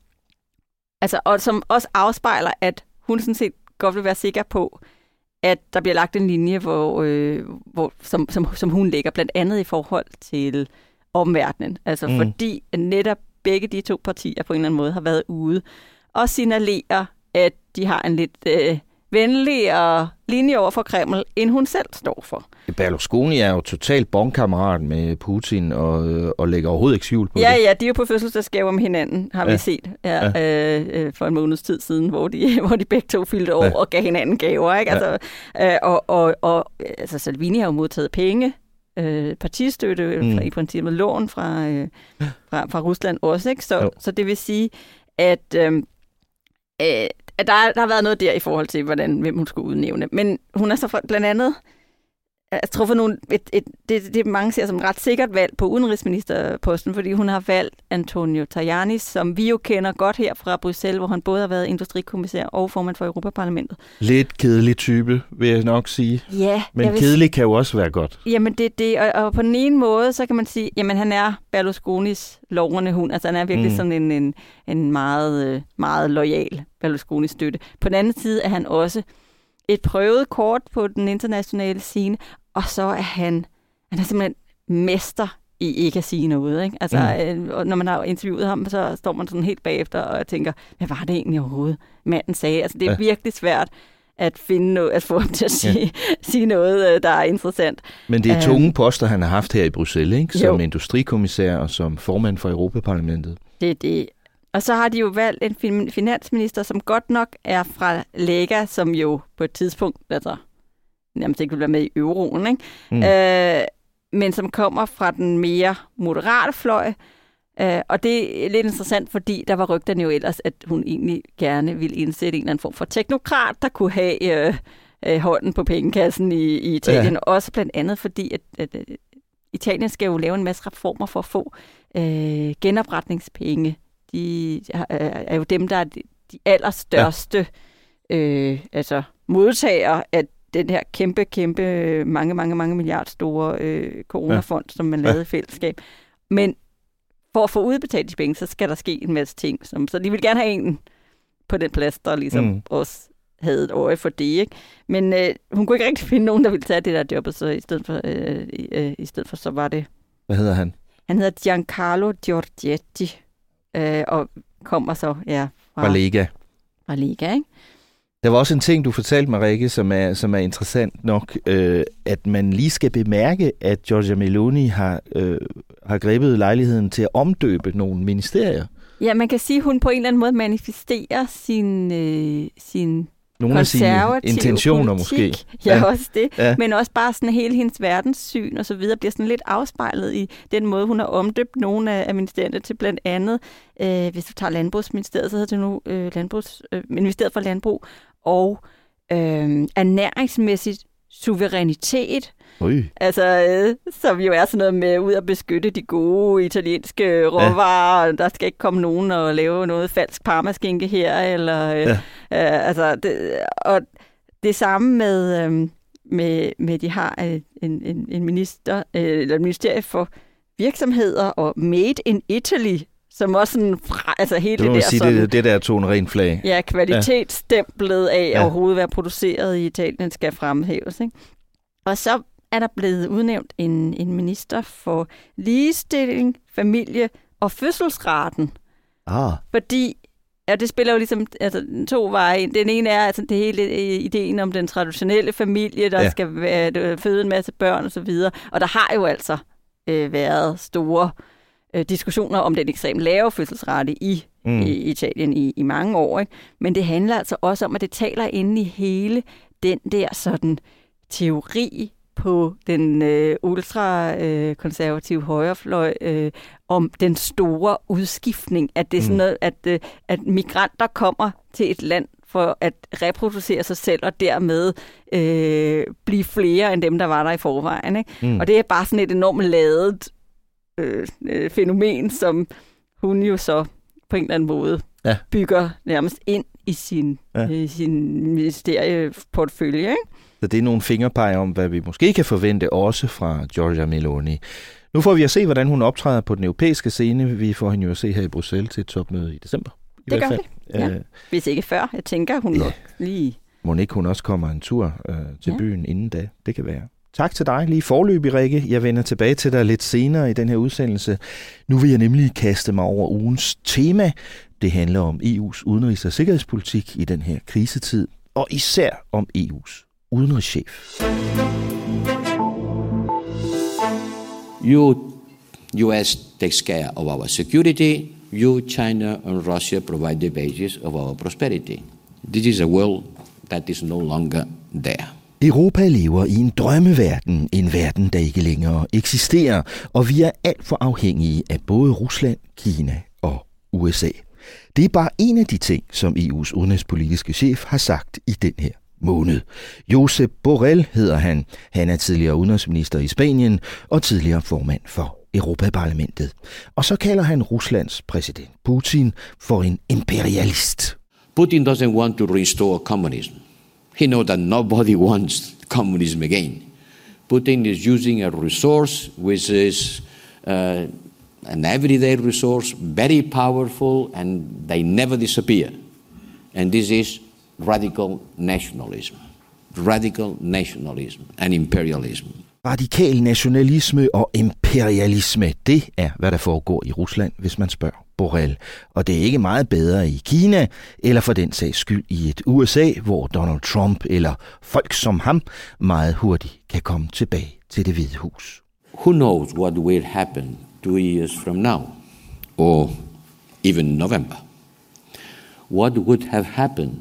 altså og som også afspejler, at hun sådan set godt vil være sikker på, at der bliver lagt en linje, hvor, øh, hvor som, som, som hun lægger, blandt andet i forhold til omverdenen. Altså mm. fordi netop begge de to partier på en eller anden måde har været ude og signalerer, at de har en lidt øh, venligere linje over for Kreml, end hun selv står for. Berlusconi er jo totalt bondkammerat med Putin og, og lægger overhovedet ikke skjul på ja, det. Ja, de er jo på fødselsdagsgaver med hinanden, har ja. vi set ja, ja. Øh, for en måneds tid siden, hvor de, hvor de begge to fyldte år ja. og gav hinanden gaver. Ikke? Altså, ja. øh, og og, og altså, Salvini har jo modtaget penge, Øh, partistøtte, mm. fra, i princippet lån fra, øh, fra, fra Rusland også. Ikke? Så, så det vil sige, at, øh, øh, at der, der har været noget der i forhold til, hvordan, hvem hun skulle udnævne. Men hun har så blandt andet altså, truffet nogle, et, et, det, det mange ser som et ret sikkert valg på udenrigsministerposten, fordi hun har valgt Antonio Tajani, som vi jo kender godt her fra Bruxelles, hvor han både har været industrikommissær og formand for Europaparlamentet. Lidt kedelig type, vil jeg nok sige. Ja. Men vil... kedelig kan jo også være godt. Jamen det det, og, og på den ene måde, så kan man sige, jamen han er Berlusconis lovende hund, altså han er virkelig mm. sådan en, en, en meget, meget loyal Berlusconi-støtte. På den anden side er han også et prøvet kort på den internationale scene, og så er han, han er simpelthen mester i ikke at sige noget. Ikke? Altså, mm. øh, når man har interviewet ham, så står man sådan helt bagefter og tænker, hvad var det egentlig overhovedet, manden sagde? Altså, det er ja. virkelig svært at finde noget, at få ham til at sige, ja. sige noget, der er interessant. Men det er tunge poster, han har haft her i Bruxelles, ikke? Som jo. industrikommissær og som formand for Europaparlamentet. Det er det. Og så har de jo valgt en finansminister, som godt nok er fra Lega, som jo på et tidspunkt altså, nærmest ikke vil være med i euroen, ikke? Mm. Øh, men som kommer fra den mere moderate fløj. Øh, og det er lidt interessant, fordi der var rygterne jo ellers, at hun egentlig gerne ville indsætte en eller anden form for teknokrat, der kunne have øh, øh, hånden på pengekassen i, i Italien. Ja. Også blandt andet fordi, at, at, at Italien skal jo lave en masse reformer for at få øh, genopretningspenge. De er jo dem, der er de allerstørste ja. øh, altså modtagere af den her kæmpe, kæmpe, mange, mange, mange milliard store øh, coronafond, ja. som man lavede ja. i fællesskab. Men for at få udbetalt de penge, så skal der ske en masse ting. Som, så de vil gerne have en på den plads, der ligesom mm. også havde et øje for det. Ikke? Men øh, hun kunne ikke rigtig finde nogen, der ville tage det der job, så i stedet for, øh, øh, i stedet for så var det... Hvad hedder han? Han hedder Giancarlo Giorgetti. Øh, og kommer så ja, fra, fra Lega. Fra Lega, ikke? Der var også en ting, du fortalte mig, Rikke, som er, som er interessant nok, øh, at man lige skal bemærke, at Giorgia Meloni har, øh, har grebet lejligheden til at omdøbe nogle ministerier. Ja, man kan sige, at hun på en eller anden måde manifesterer sin, øh, sin nogle af sine intentioner politik. Måske. Ja, ja, også det. Ja. Men også bare sådan hele hendes verdenssyn og så videre bliver sådan lidt afspejlet i den måde, hun har omdøbt nogle af, af ministerierne til blandt andet. Øh, hvis du tager Landbrugsministeriet, så hedder det nu øh, Landbrugs, øh, Ministeriet for Landbrug og øh, ernæringsmæssigt suverænitet. Ui. Altså, øh, som jo er sådan noget med ud at beskytte de gode italienske råvarer. Ja. Der skal ikke komme nogen og lave noget falsk parmaskinke her. Eller, øh, ja. øh, altså, det, og det samme med, øh, med, med de har en, en, en minister, øh, eller et ministerie for virksomheder og Made in Italy, som også sådan, altså hele det, det der sige, sådan, det, det der tone rent flag. Ja, kvalitetsstemplet af ja. overhovedet at være produceret i Italien skal fremhæves, ikke? Og så er der blevet udnævnt en, en minister for ligestilling, familie og fødselsraten. Ah. Fordi, ja, det spiller jo ligesom altså, to veje. Den ene er altså det hele ideen om den traditionelle familie, der ja. skal være, føde en masse børn og så videre. Og der har jo altså øh, været store øh, diskussioner om den ekstremt lave fødselsrate i, mm. i Italien i, i mange år. Ikke? Men det handler altså også om, at det taler inde i hele den der sådan teori på den øh, ultrakonservative øh, højrefløj øh, om den store udskiftning, at det er sådan noget, at, øh, at migranter kommer til et land for at reproducere sig selv og dermed øh, blive flere end dem, der var der i forvejen. Ikke? Mm. Og det er bare sådan et enormt ladet øh, øh, fænomen, som hun jo så på en eller anden måde ja. bygger nærmest ind i sin, ja. øh, sin ministerieportfølje, ikke? Så det er nogle fingerpege om, hvad vi måske kan forvente også fra Giorgia Meloni. Nu får vi at se, hvordan hun optræder på den europæiske scene. Vi får hende jo at se her i Bruxelles til et topmøde i december. I det hvert gør fald. vi. Ja. Hvis ikke før. Jeg tænker, hun ja. lige... Må ikke hun også kommer en tur øh, til ja. byen inden da? Det kan være. Tak til dig lige forløbig, Rikke. Jeg vender tilbage til dig lidt senere i den her udsendelse. Nu vil jeg nemlig kaste mig over ugens tema. Det handler om E U's udenrigs- og sikkerhedspolitik i den her krisetid, og især om E U's udenrigschef. You, U S takes care of our security. You, China and Russia provide the basis of our prosperity. This is a world that is no longer there. Europa lever i en drømmeverden, en verden, der ikke længere eksisterer, og vi er alt for afhængige af både Rusland, Kina og U S A. Det er bare en af de ting, som E U's udenrigspolitiske chef har sagt i den her måned. Josep Borrell hedder han. Han er tidligere udenrigsminister i Spanien og tidligere formand for Europaparlamentet. Og så kalder han Ruslands præsident Putin for en imperialist. Putin doesn't want to restore communism. He knows that nobody wants communism again. Putin is using a resource which is uh, an everyday resource, very powerful, and they never disappear. And this is radical nationalism. Radical nationalism and imperialism. Radikal nationalisme og imperialisme, det er, hvad der foregår i Rusland, hvis man spørger Borrell. Og det er ikke meget bedre i Kina, eller for den sags skyld i et U S A, hvor Donald Trump eller folk som ham meget hurtigt kan komme tilbage til Det Hvide Hus. Who knows what will happen two years from now, or even November? What would have happened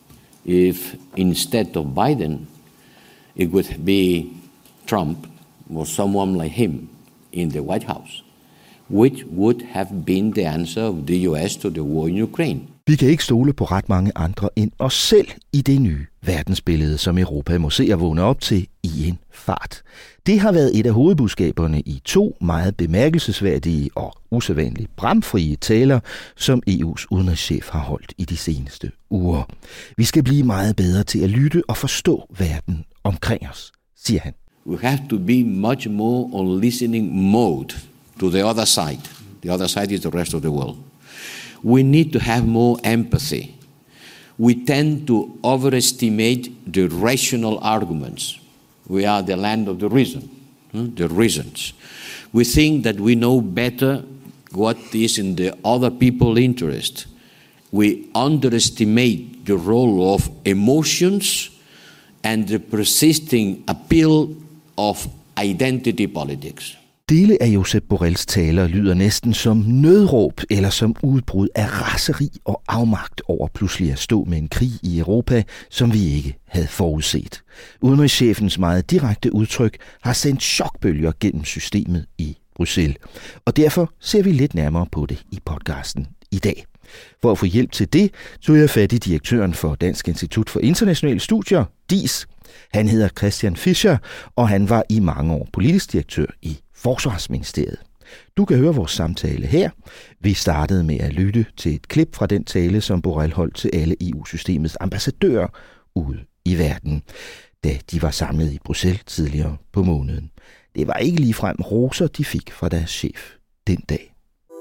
if instead of Biden, it would be Trump or someone like him in the White House? Which would have been the answer of the U S to the war in Ukraine? Vi kan ikke stole på ret mange andre end os selv i det nye verdensbillede, som Europa må se at vågne op til i en fart. Det har været et af hovedbudskaberne i to meget bemærkelsesværdige og usædvanligt bramfrie taler, som E U's udenrigschef har holdt i de seneste uger. Vi skal blive meget bedre til at lytte og forstå verden omkring os, siger han. We have to be much more on listening mode to the other side. The other side is the rest of the world. We need to have more empathy. We tend to overestimate the rational arguments. We are the land of the reason, the reasons. We think that we know better what is in the other people's interest. we underestimate the role of emotions and the persisting appeal of identity politics. Dele af Josep Borrells taler lyder næsten som nødråb eller som udbrud af raseri og afmagt over pludselig at stå med en krig i Europa, som vi ikke havde forudset. Udenrigschefens meget direkte udtryk har sendt chokbølger gennem systemet i Bruxelles. Og derfor ser vi lidt nærmere på det i podcasten i dag. For at få hjælp til det, tog jeg fat i direktøren for Dansk Institut for Internationale Studier, D I S. Han hedder Christian Fischer, og han var i mange år politisk direktør i Forsvarsministeriet. Du kan høre vores samtale her. Vi startede med at lytte til et klip fra den tale, som Borrell holdt til alle E U-systemets ambassadører ude i verden, da de var samlet i Bruxelles tidligere på måneden. Det var ikke ligefrem roser, de fik fra deres chef den dag.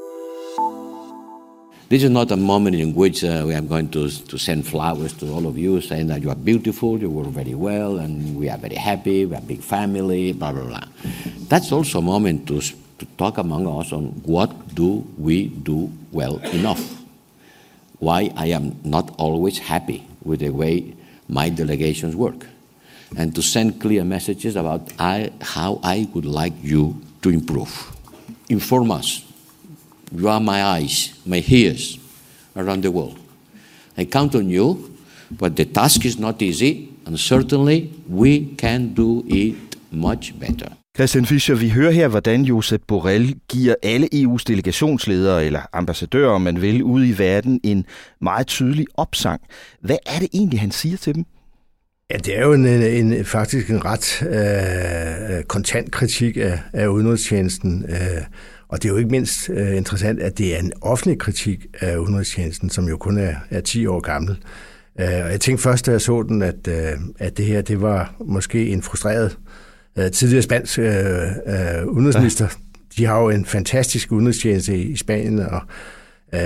This is not a moment in which uh, we are going to, to send flowers to all of you saying that you are beautiful, you work very well, and we are very happy, we are a big family, blah, blah, blah. That's also a moment to, to talk among us on what do we do well enough. Why I am not always happy with the way my delegations work. And to send clear messages about I, how I would like you to improve. Inform us. You are my eyes, my ears around the world. I count on you, but the task is not easy, and certainly we can do it much better. Christian Fischer, vi hører her, hvordan Josep Borrell giver alle E U's delegationsledere, eller ambassadører, om man vil, ude i verden en meget tydelig opsang. Hvad er det egentlig, han siger til dem? Ja, det er jo en, en, faktisk en ret øh, kontant kritik af, af udenrigstjenesten. Øh, og det er jo ikke mindst øh, interessant, at det er en offentlig kritik af udenrigstjenesten, som jo kun er, er ti år gammel. Øh, og jeg tænkte først, da jeg så den, at, øh, at det her det var måske en frustreret øh, tidligere spansk øh, øh, udenrigsminister. Ja. De har jo en fantastisk udenrigstjeneste i, i Spanien, og øh,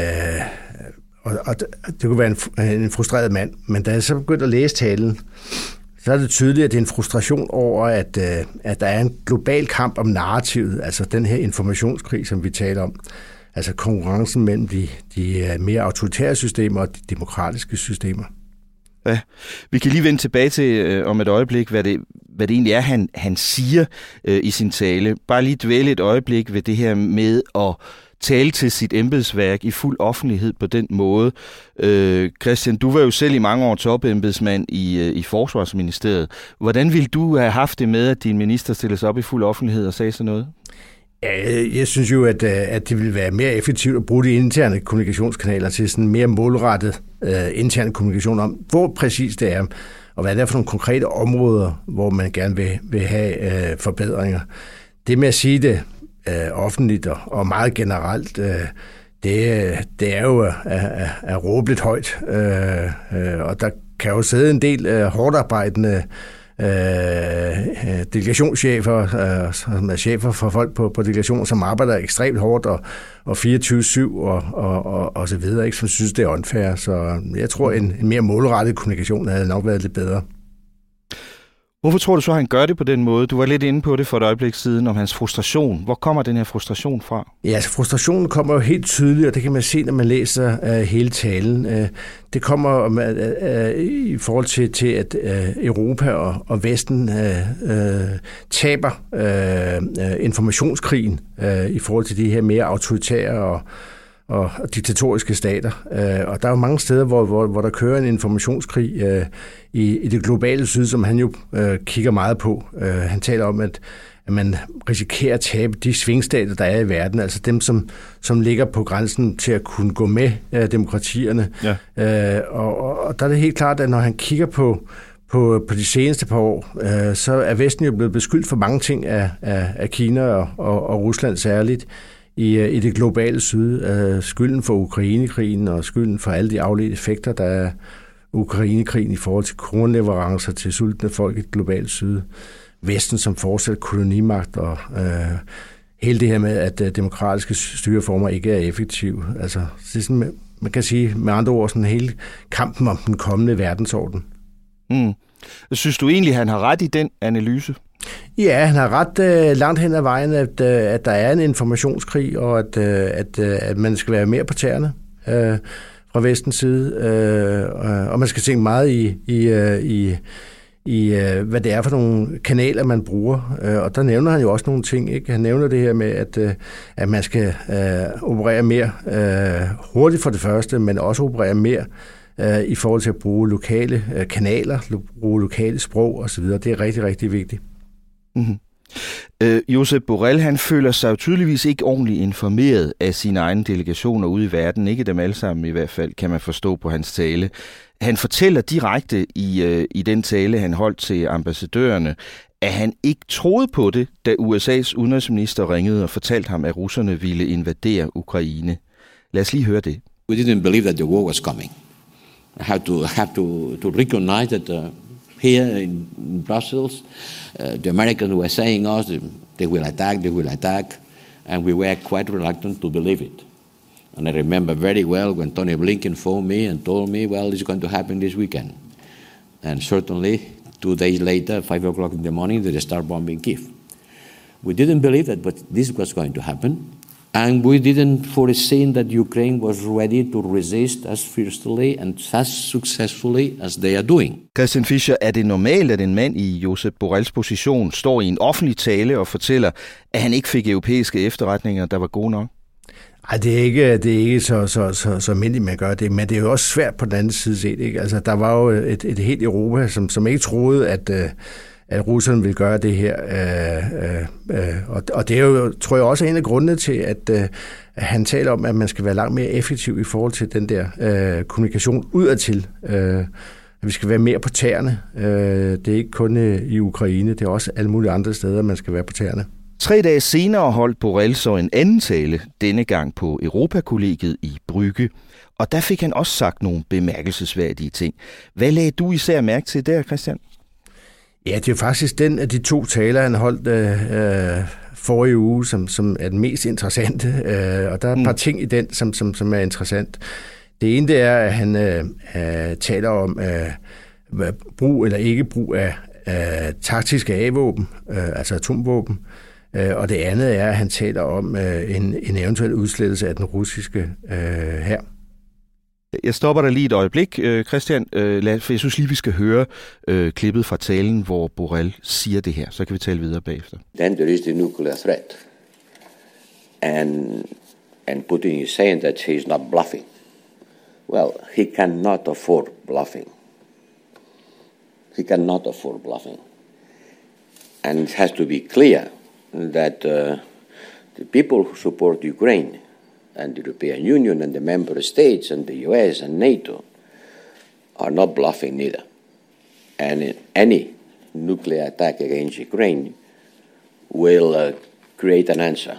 Og, og det kunne være en, en frustreret mand, men da jeg så begyndte at læse talen, så er det tydeligt, at det er en frustration over, at, at der er en global kamp om narrativet, altså den her informationskrig, som vi taler om. Altså konkurrencen mellem de, de mere autoritære systemer og de demokratiske systemer. Ja, vi kan lige vende tilbage til øh, om et øjeblik, hvad det, hvad det egentlig er, han, han siger øh, i sin tale. Bare lige dvæle et øjeblik ved det her med at tale til sit embedsværk i fuld offentlighed på den måde. Øh, Christian, du var jo selv i mange år topembedsmand i, øh, i Forsvarsministeriet. Hvordan ville du have haft det med, at din minister stillede sig op i fuld offentlighed og sagde sådan noget? Ja, jeg synes jo, at, at det ville være mere effektivt at bruge de interne kommunikationskanaler til sådan mere målrettet uh, interne kommunikation om, hvor præcis det er, og hvad det er for nogle konkrete områder, hvor man gerne vil, vil have uh, forbedringer. Det med at sige det uh, offentligt og, og meget generelt, uh, det, det er jo at, at, at råbe lidt højt, uh, uh, og der kan jo sidde en del uh, hårdt arbejdende Øh, delegationschefer, øh, som er chefer for folk på, på delegationer, som arbejder ekstremt hårdt og, og fireogtyve syv og, og, og, og så videre, ikke, som synes, det er unfair. Så jeg tror, en, en mere målrettet kommunikation havde nok været lidt bedre. Hvorfor tror du så, at han gør det på den måde? Du var lidt inde på det for et øjeblik siden om hans frustration. Hvor kommer den her frustration fra? Ja, altså frustrationen kommer jo helt tydeligt, og det kan man se, når man læser uh, hele talen. Uh, det kommer uh, uh, i forhold til, til at uh, Europa og, og Vesten uh, uh, taber uh, uh, informationskrigen uh, i forhold til de her mere autoritære og og diktatoriske stater. Og der er jo mange steder, hvor, hvor, hvor der kører en informationskrig øh, i, i det globale syd, som han jo øh, kigger meget på. Øh, han taler om, at, at man risikerer at tabe de svingstater, der er i verden, altså dem, som, som ligger på grænsen til at kunne gå med øh, demokratierne. Ja. Øh, og, og der er det helt klart, at når han kigger på På, på de seneste par år, øh, så er Vesten jo blevet beskyldt for mange ting af, af, af Kina og, og, og Rusland særligt i, i det globale syd. Øh, skylden for Ukrainekrigen og skylden for alle de afledte effekter, der er Ukrainekrigen i forhold til kornleverancer til sultne folk i det globale syd. Vesten som fortsat kolonimagt og øh, hele det her med, at øh, demokratiske styreformer ikke er effektive. Altså, det er sådan, man kan sige med andre ord sådan hele kampen om den kommende verdensorden. Mm. Synes du egentlig, at han har ret i den analyse? Ja, han har ret øh, langt hen ad vejen, at, øh, at der er en informationskrig, og at, øh, at, øh, at man skal være mere på tæerne. Øh, fra vestens side, øh, og man skal tænke meget i, i, i, i hvad det er for nogle kanaler, man bruger. Og der nævner han jo også nogle ting. Ikke? Han nævner det her med, at, at man skal øh, operere mere øh, hurtigt for det første, men også operere mere øh, i forhold til at bruge lokale øh, kanaler, bruge lokale sprog osv. Det er rigtig, rigtig vigtigt. Mm-hmm. Øh, Josep Borrell, han føler sig jo tydeligvis ikke ordentligt informeret af sine egne delegationer ude i verden. Ikke dem alle sammen i hvert fald, kan man forstå på hans tale. Han fortæller direkte i, øh, i den tale, han holdt til ambassadørerne, at han ikke troede på det, da U S A's udenrigsminister ringede og fortalte ham, at russerne ville invadere Ukraine. Lad os lige høre det. We didn't believe that the war was coming. I have to, have to, to recognize that uh, here in Brussels, uh, the Americans were saying us, they will attack, they will attack, and we were quite reluctant to believe it. And I remember very well when Tony Blinken phoned me and told me, well, it's going to happen this weekend. And certainly, two days later, five o'clock in the morning, they start bombing Kiev. We didn't believe that, but this was going to happen. And we didn't foresee that Ukraine was ready to resist as fiercely and as successfully as they are doing. Christian Fischer, er det normalt, at en mand i Josep Borrells position står i en offentlig tale og fortæller, at han ikke fik europæiske efterretninger, der var gode nok? Ej, det er ikke, det er ikke så, så, så, så almindeligt, man gør det, men det er jo også svært på den anden side set. Ikke? Altså, der var jo et, et helt Europa, som, som ikke troede, at, at russerne ville gøre det her. Øh, øh, og, og det er jo, tror jeg, også en af grundene til, at, at han taler om, at man skal være langt mere effektiv i forhold til den der øh, kommunikation udadtil. Øh, at vi skal være mere på tæerne. Øh, det er ikke kun i Ukraine, det er også alle mulige andre steder, man skal være på tæerne. Tre dage senere holdt Borrell så en anden tale, denne gang på Europakollegiet i Brygge. Og der fik han også sagt nogle bemærkelsesværdige ting. Hvad lagde du især mærke til der, Christian? Ja, det er faktisk den af de to taler, han holdt øh, forrige uge, som, som er den mest interessante. Øh, og der er et mm. par ting i den, som, som, som er interessant. Det ene det er, at han øh, øh, taler om øh, brug eller ikke brug af øh, taktiske A-våben, øh, altså atomvåben. Og det andet er, at han taler om øh, en, en eventuel udslettelse af den russiske øh, hær. Jeg stopper dig lige et øjeblik, øh, Christian, øh, lad, for jeg synes lige, vi skal høre øh, klippet fra talen, hvor Borrell siger det her. Så kan vi tale videre bagefter. Then there is the nuclear threat. And, and Putin is saying that he is not bluffing. Well, he cannot afford bluffing. He cannot afford bluffing. And it has to be clear that uh, the people who support Ukraine and the European Union and the member states and the U S and NATO are not bluffing neither. And any nuclear attack against Ukraine will uh, create an answer.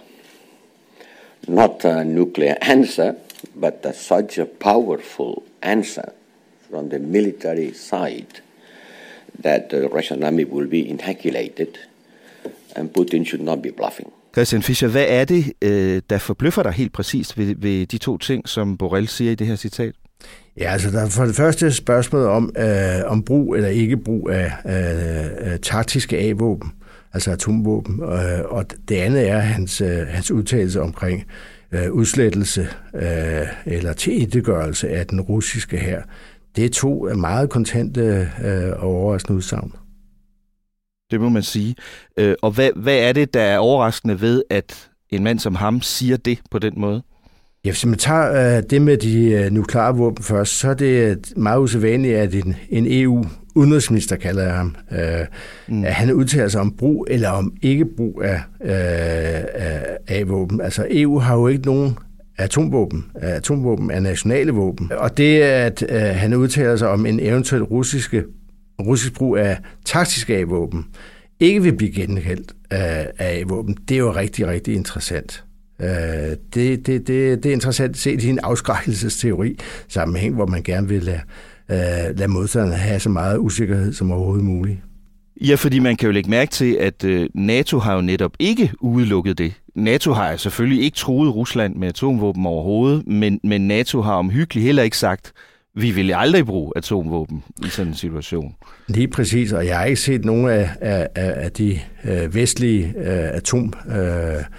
Not a nuclear answer, but a, such a powerful answer from the military side that the Russian army will be inoculated. And Putin should not be bluffing. Christian Fischer, hvad er det, der forbløffer dig helt præcist ved, ved de to ting, som Borrell siger i det her citat? Ja, altså der er for det første spørgsmål om, øh, om brug eller ikke brug af øh, taktiske A-våben, altså atomvåben. Øh, og det andet er hans, øh, hans udtalelse omkring øh, udslettelse øh, eller tilintetgørelse af den russiske hær. Det er to meget kontante øh, og overraskende udsagn. Det må man sige. Og hvad, hvad er det, der er overraskende ved, at en mand som ham siger det på den måde? Ja, hvis man tager uh, det med de uh, nukleare våben først, så er det meget usædvanligt, at en, en E U-udenrigsminister, kalder jeg ham, uh, mm. at han udtaler sig om brug eller om ikke brug af, uh, af våben. Altså E U har jo ikke nogen atomvåben. Atomvåben er nationale våben. Og det, at uh, han udtaler sig om en eventuel russiske russisk brug af taktiske A-våben ikke vil blive genkendt af A-våben, det er jo rigtig, rigtig interessant. Det, det, det, det er interessant set i en afskrækkelsesteori sammenhæng, hvor man gerne vil lade, lade modstanderne have så meget usikkerhed som overhovedet muligt. Ja, fordi man kan jo lægge mærke til, at NATO har jo netop ikke udelukket det. NATO har selvfølgelig ikke truet Rusland med atomvåben overhovedet, men, men NATO har omhyggeligt heller ikke sagt, vi vil aldrig bruge atomvåben i sådan en situation. Lige præcis, og jeg har ikke set nogen af, af, af de øh, vestlige øh, atom... Øh,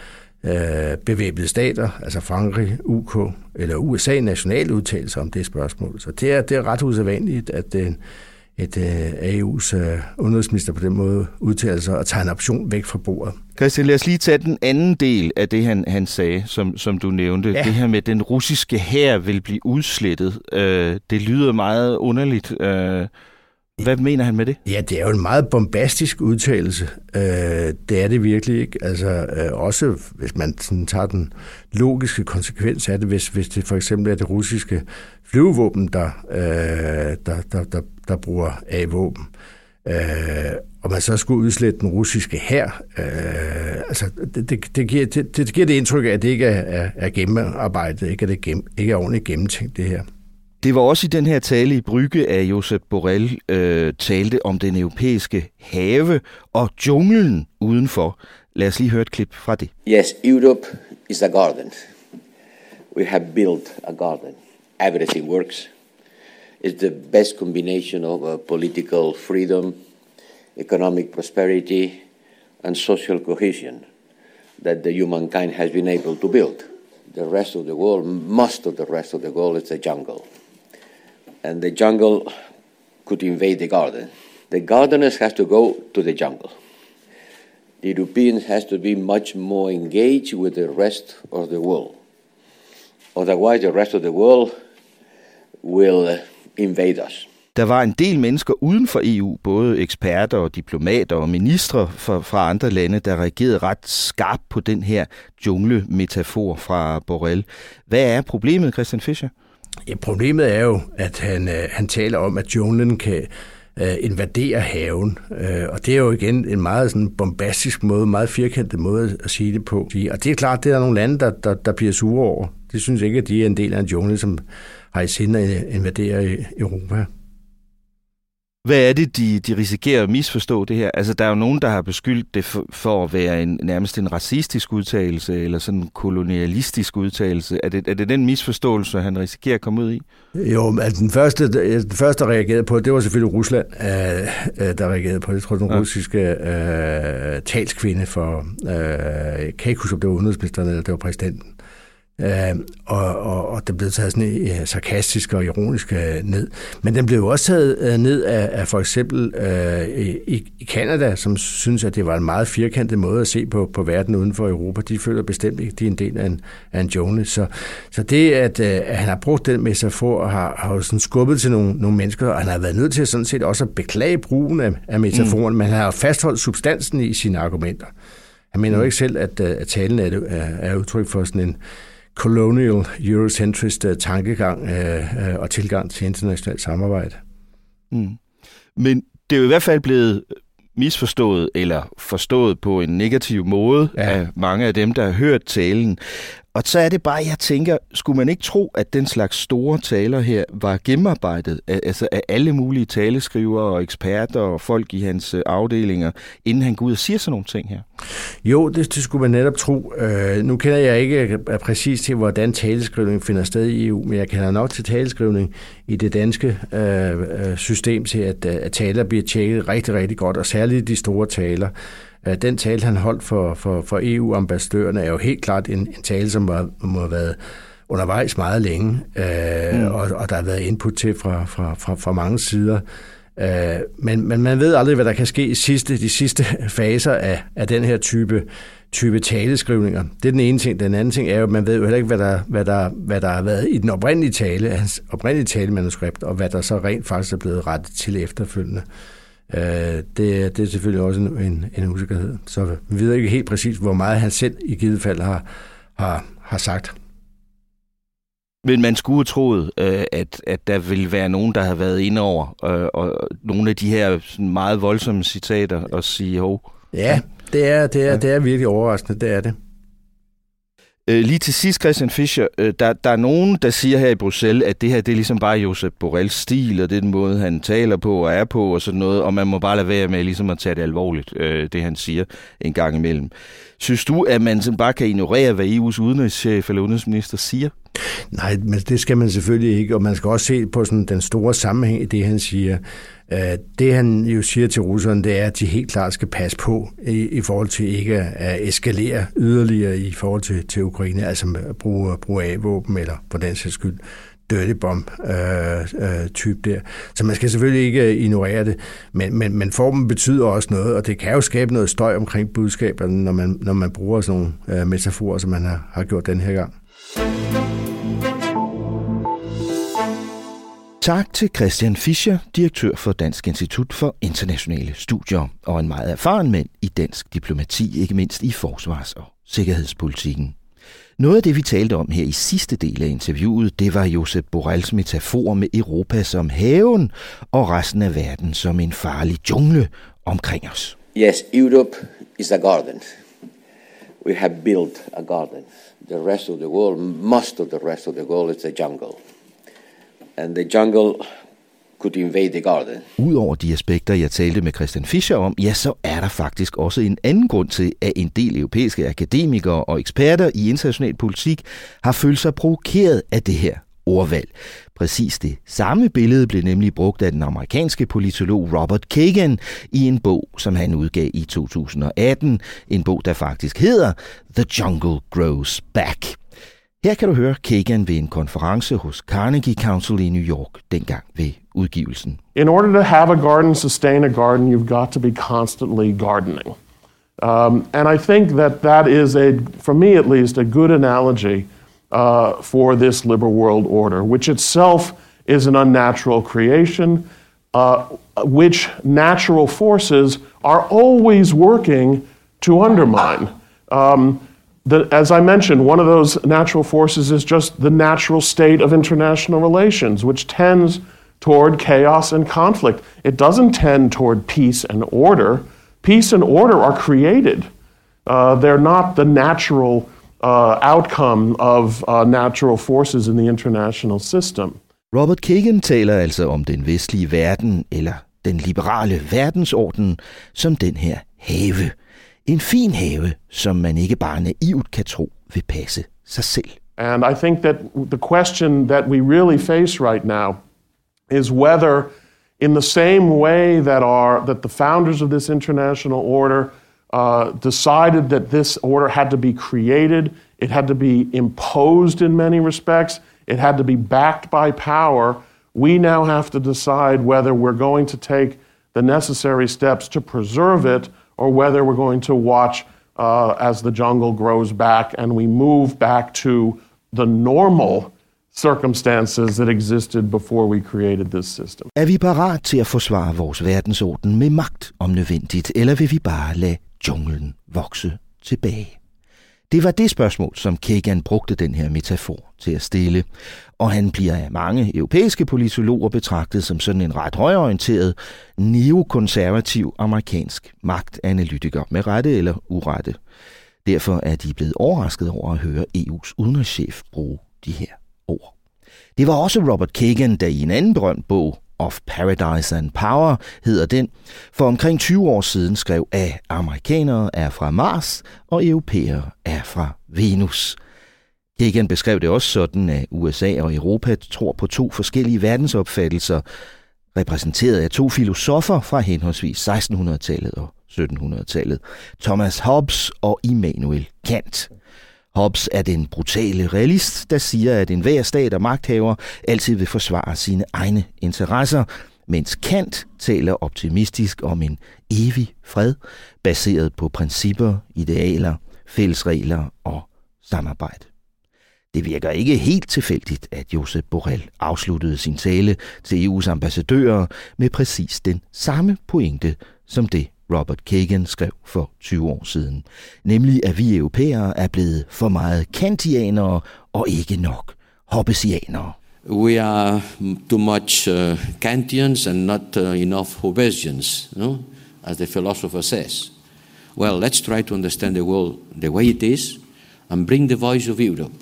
øh, bevæbnede stater, altså Frankrig, U K eller U S A nationalt udtalelser om det spørgsmål. Så det er, det er ret usædvanligt, at øh, et øh, A E U's øh, udenrigsminister på den måde udtaler sig og tager en option væk fra bordet. Christian, lad os lige tage den anden del af det, han, han sagde, som, som du nævnte. Ja. Det her med, at den russiske hær vil blive udslettet. Øh, det lyder meget underligt. Øh, hvad mener han med det? Ja, det er jo en meget bombastisk udtalelse. Øh, det er det virkelig ikke. Altså, øh, også hvis man sådan tager den logiske konsekvens af det, hvis, hvis det for eksempel er det russiske flyvevåben, der, øh, der, der, der, der bruger A-våben. Øh, og man så skulle udslette den russiske hær. Øh, altså, det, det, det, giver, det, det giver det indtryk af, at det ikke er, er, er gennemarbejdet, ikke, at det gennem, ikke er ordentligt gennemtænkt, det her. Det var også i den her tale i Brygge, at Josep Borrell øh, talte om den europæiske have og junglen udenfor. Lad os lige høre et klip fra det. Yes, Europe is a garden. We have built a garden. Everything works. It's the best combination of uh, political freedom, economic prosperity, and social cohesion that the humankind has been able to build. The rest of the world, most of the rest of the world, is a jungle. And the jungle could invade the garden. The gardeners has to go to the jungle. The Europeans has to be much more engaged with the rest of the world. Otherwise, the rest of the world will invade us. Der var en del mennesker uden for E U, både eksperter og diplomater og ministre fra, fra andre lande, der reagerede ret skarpt på den her jungle-metafor fra Borrell. Hvad er problemet, Christian Fischer? Ja, problemet er jo, at han, øh, han taler om, at junglen kan øh, invadere haven. Øh, og det er jo igen en meget sådan bombastisk måde, meget firkantet måde at sige det på. Og det er klart, det er der nogle lande, der, der, der bliver sure over. De synes ikke, at de er en del af en jungle, som har i sinde at invadere Europa. Hvad er det, de, de risikerer at misforstå det her? Altså, der er jo nogen, der har beskyldt det for, for at være en, nærmest en racistisk udtalelse, eller sådan en kolonialistisk udtalelse. Er det, er det den misforståelse, han risikerer at komme ud i? Jo, altså den første, den første, der reagerede på det, var selvfølgelig Rusland, øh, der reagerede på det. Jeg tror, den ja. russiske øh, talskvinde for, øh, jeg kan ikke huske, om det var udenrigsministeren, eller det var præsidenten. Uh, og, og, og det blev taget sådan uh, sarkastisk og ironisk uh, ned. Men den blev jo også taget uh, ned af, af for eksempel uh, i, i Canada, som synes, at det var en meget firkantet måde at se på, på verden uden for Europa. De føler bestemt ikke, at de er en del af en, af en jungle. Så, så det, at, uh, at han har brugt den metafor, har, har jo sådan skubbet til nogle, nogle mennesker, og han har været nødt til at sådan set også at beklage brugen af, af metaforen, mm. men han har fastholdt substansen i sine argumenter. Han mener jo ikke selv, at, at talen er, er, er udtryk for sådan en colonial eurocentrist uh, tankegang uh, uh, og tilgang til internationalt samarbejde. Mm. Men det er jo i hvert fald blevet misforstået eller forstået på en negativ måde ja. af mange af dem, der har hørt talen. Og så er det bare, jeg tænker, skulle man ikke tro, at den slags store taler her var gennemarbejdet af, altså af alle mulige taleskrivere og eksperter og folk i hans afdelinger, inden han går ud og siger sådan nogle ting her? Jo, det, det skulle man netop tro. Uh, nu kender jeg ikke præcis til, hvordan taleskrivning finder sted i E U, men jeg kender nok til taleskrivning i det danske uh, system til, at, at taler bliver tjekket rigtig, rigtig godt, og særligt de store taler. Den tale, han holdt for, for, for E U-ambassadørerne, er jo helt klart en, en tale, som må, må have været undervejs meget længe, øh, mm. og, og der har været input til fra, fra, fra, fra mange sider. Øh, men, men man ved aldrig, hvad der kan ske i sidste, de sidste faser af, af den her type, type taleskrivninger. Det er den ene ting. Den anden ting er jo, at man ved jo heller ikke, hvad der, hvad der, hvad der har været i den oprindelige tale, hans oprindelige talemanuskript, og hvad der så rent faktisk er blevet rettet til efterfølgende. Det, det er selvfølgelig også en, en, en usikkerhed. Så vi ved ikke helt præcis, hvor meget han selv i givet fald har, har, har sagt. Men man skulle troet, at, at der ville være nogen, der har været inde over, og, og nogle af de her sådan meget voldsomme citater og sige, hov. Ja, det er, det, er, det er virkelig overraskende, det er det. Lige til sidst, Christian Fischer, der, der er nogen, der siger her i Bruxelles, at det her det er ligesom bare Josep Borrells stil, og det er den måde, han taler på og er på og sådan noget, og man må bare lade være med ligesom at tage det alvorligt, det han siger en gang imellem. Synes du, at man bare kan ignorere, hvad E U's udenrigschef eller udenrigsminister siger? Nej, men det skal man selvfølgelig ikke, og man skal også se på sådan den store sammenhæng i det, han siger. Det han jo siger til russerne, det er, at de helt klart skal passe på i, i forhold til ikke at eskalere yderligere i forhold til, til Ukraine, altså at bruge, bruge A-våben eller for den sags skyld dirty bomb øh, øh, type der. Så man skal selvfølgelig ikke ignorere det, men, men, men formen betyder også noget, og det kan jo skabe noget støj omkring budskaberne, når man, når man bruger sådan nogle øh, metaforer, som man har, har gjort den her gang. Tak til Christian Fischer, direktør for Dansk Institut for Internationale Studier, og en meget erfaren mand i dansk diplomati, ikke mindst i forsvars- og sikkerhedspolitikken. Noget af det, vi talte om her i sidste del af interviewet, det var Josep Borrells metafor med Europa som haven og resten af verden som en farlig jungle omkring os. Yes, Europe is a garden. We have built a garden. The rest of the world, most of the rest of the world is a jungle. And the jungle could invade the garden. Udover de aspekter, jeg talte med Christian Fischer om, ja, så er der faktisk også en anden grund til, at en del europæiske akademikere og eksperter i international politik har følt sig provokeret af det her ordvalg. Præcis det samme billede blev nemlig brugt af den amerikanske politolog Robert Kagan i en bog, som han udgav i to tusind og atten. En bog, der faktisk hedder The Jungle Grows Back. Her kan du høre Kagan ved en konference hos Carnegie Council i New York dengang ved udgivelsen. In order to have a garden, sustain a garden, you've got to be constantly gardening. Um, and I think that that is, a, for me at least, a good analogy uh, for this liberal world order, which itself is an unnatural creation, uh, which natural forces are always working to undermine. Um, The, as I mentioned, one of those natural forces is just the natural state of international relations, which tends toward chaos and conflict. It doesn't tend toward peace and order. Peace and order are created. Uh, they're not the natural uh, outcome of uh, natural forces in the international system. Robert Kagan taler altså om den vestlige verden, eller den liberale verdensorden, som den her have. En fin have, som man ikke bare naivt kan tro vil passe sig selv. And I think that the question that we really face right now is whether, in the same way that our that the founders of this international order uh, decided that this order had to be created, it had to be imposed in many respects, it had to be backed by power, we now have to decide whether we're going to take the necessary steps to preserve it, or whether we're going to watch uh, as the jungle grows back and we move back to the normal circumstances that existed before we created this system. Er vi parat til at forsvare vores verdensorden med magt om nødvendigt, eller vil vi bare lade junglen vokse tilbage? Det var det spørgsmål, som Kagan brugte den her metafor til at stille, og han bliver af mange europæiske politologer betragtet som sådan en ret højreorienteret, neokonservativ amerikansk magtanalytiker, med rette eller urette. Derfor er de blevet overrasket over at høre E U's udenrigschef bruge de her ord. Det var også Robert Kagan, der i en anden berømt bog, Of Paradise and Power, hedder den, for omkring tyve år siden skrev, at amerikanere er fra Mars, og europæere er fra Venus. Kagan beskrev det også sådan, at U S A og Europa tror på to forskellige verdensopfattelser, repræsenteret af to filosofer fra henholdsvis sekstenhundredetallet og syttenhundredetallet, Thomas Hobbes og Immanuel Kant. Hobbes er den brutale realist, der siger, at enhver stat og magthaver altid vil forsvare sine egne interesser, mens Kant taler optimistisk om en evig fred, baseret på principper, idealer, fællesregler og samarbejde. Det virker ikke helt tilfældigt, at Josep Borrell afsluttede sin tale til E U's ambassadører med præcis den samme pointe som det, Robert Kagan skrev for tyve år siden. Nemlig, at vi europæere er blevet for meget kantianere og ikke nok hobbesianere. We are too much uh, Kantians and not uh, enough Hobbesians, no? As the philosopher says. Well, let's try to understand the world the way it is and bring the voice of Europe.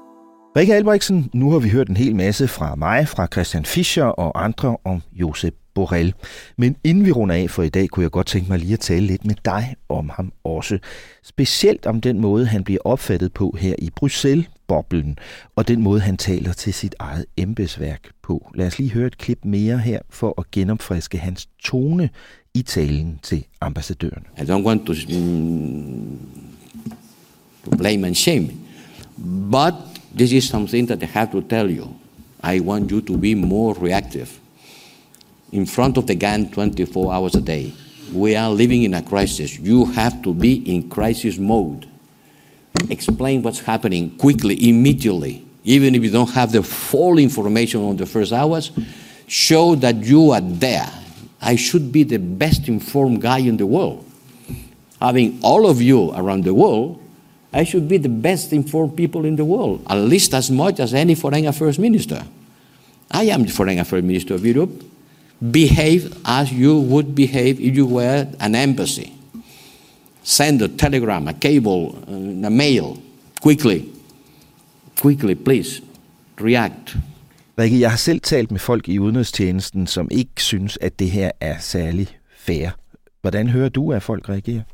Rikke Albrechtsen, nu har vi hørt en hel masse fra mig, fra Christian Fischer og andre om Josep Borrell. Men inden vi runder af for i dag, kunne jeg godt tænke mig lige at tale lidt med dig om ham også. Specielt om den måde, han bliver opfattet på her i Bruxelles-boblen, og den måde, han taler til sit eget embedsværk på. Lad os lige høre et klip mere her, for at genopfriske hans tone i talen til ambassadøren. I don't want to, mm, to blame and shame, but this is something that I have to tell you. I want you to be more reactive. In front of the gun twenty-four hours a day. We are living in a crisis. You have to be in crisis mode. Explain what's happening quickly, immediately. Even if you don't have the full information on the first hours, show that you are there. I should be the best informed guy in the world. Having all of you around the world, I should be the best informed people in the world, at least as much as any foreign affairs minister. I am the foreign affairs minister of Europe. Behave as you would behave if you were an embassy. Send a telegram, a cable, a mail, quickly. Quickly, please. React. Rikke, jeg har selv talt med folk i udenrigstjenesten, som ikke synes, at det her er særlig fair. Hvordan hører du, at folk reagerer?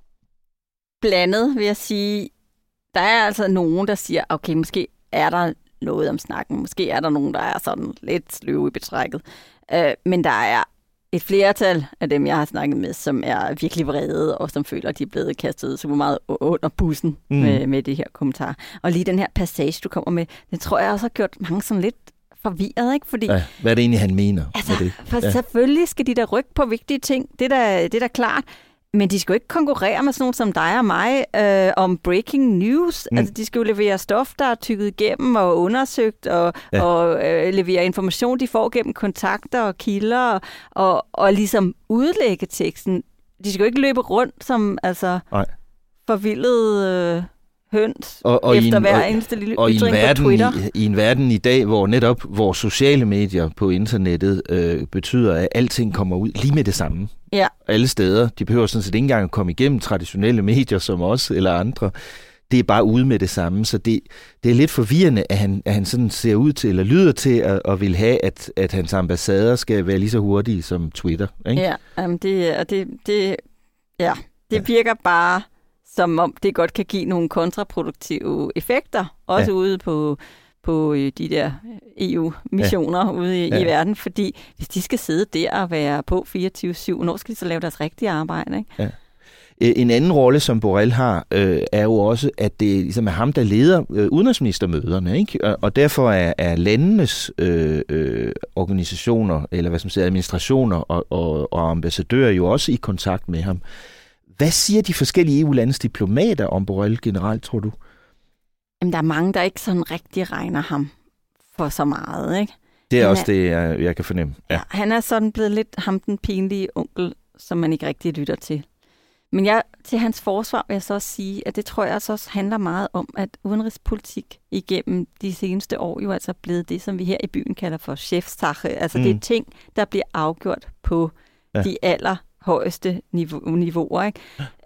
Blandet, vil jeg sige. Der er altså nogen, der siger, okay, måske er der noget om snakken. Måske er der nogen, der er sådan lidt sløve i betrækket. Uh, men der er et flertal af dem, jeg har snakket med, som er virkelig vrede, og som føler, at de er blevet kastet så meget under bussen mm. med, med det her kommentar. Og lige den her passage, du kommer med, det tror jeg også har gjort mange sådan lidt forvirret, ikke? Fordi, ja, hvad er det egentlig, han mener altså, med det? For ja. selvfølgelig skal de der rykke på vigtige ting. Det er da, det er da klart. Men de skal jo ikke konkurrere med sådan nogen som dig og mig øh, om breaking news. Mm. Altså, de skal jo levere stof, der er tykket igennem og undersøgt, og, ja. og øh, levere information, de får gennem kontakter og kilder, og, og, og ligesom udlægge teksten. De skal jo ikke løbe rundt som altså, forvildede øh, høns og, og efter en, hver og, eneste lille og ytring i en verden, på Twitter. I, I en verden i dag, hvor netop vores sociale medier på internettet øh, betyder, at alting kommer ud lige med det samme. Ja. Alle steder. De behøver sådan set ikke engang at komme igennem traditionelle medier som os eller andre. Det er bare ude med det samme. Så det, det er lidt forvirrende, at han, at han sådan ser ud til, eller lyder til, at, at vil have, at, at hans ambassader skal være lige så hurtige som Twitter. Ikke? Ja, um, det, det, det, ja, det ja. virker bare som om det godt kan give nogle kontraproduktive effekter, også ja. ude på, på de der E U-missioner ja. ude i, ja. i verden, fordi hvis de skal sidde der og være på fireogtyve syv, hvornår skal de så lave deres rigtige arbejde? Ikke? Ja. En anden rolle, som Borrell har, øh, er jo også, at det ligesom er ham, der leder øh, udenrigsministermøderne, ikke? Og, og derfor er, er landenes øh, øh, organisationer, eller hvad som siger, administrationer og, og, og ambassadører jo også i kontakt med ham. Hvad siger de forskellige E U-landes diplomater om Borrell generelt, tror du? Jamen, der er mange, der ikke sådan rigtig regner ham for så meget, ikke? Det er han også er, det, jeg, jeg kan fornemme. Ja. Ja, han er sådan blevet lidt ham den pinlige onkel, som man ikke rigtig lytter til. Men jeg, til hans forsvar vil jeg så også sige, at det tror jeg også handler meget om, at udenrigspolitik igennem de seneste år jo altså er blevet det, som vi her i byen kalder for chefsache. Altså mm. det er ting, der bliver afgjort på ja. de aller højeste niveau, niveauer. Ikke?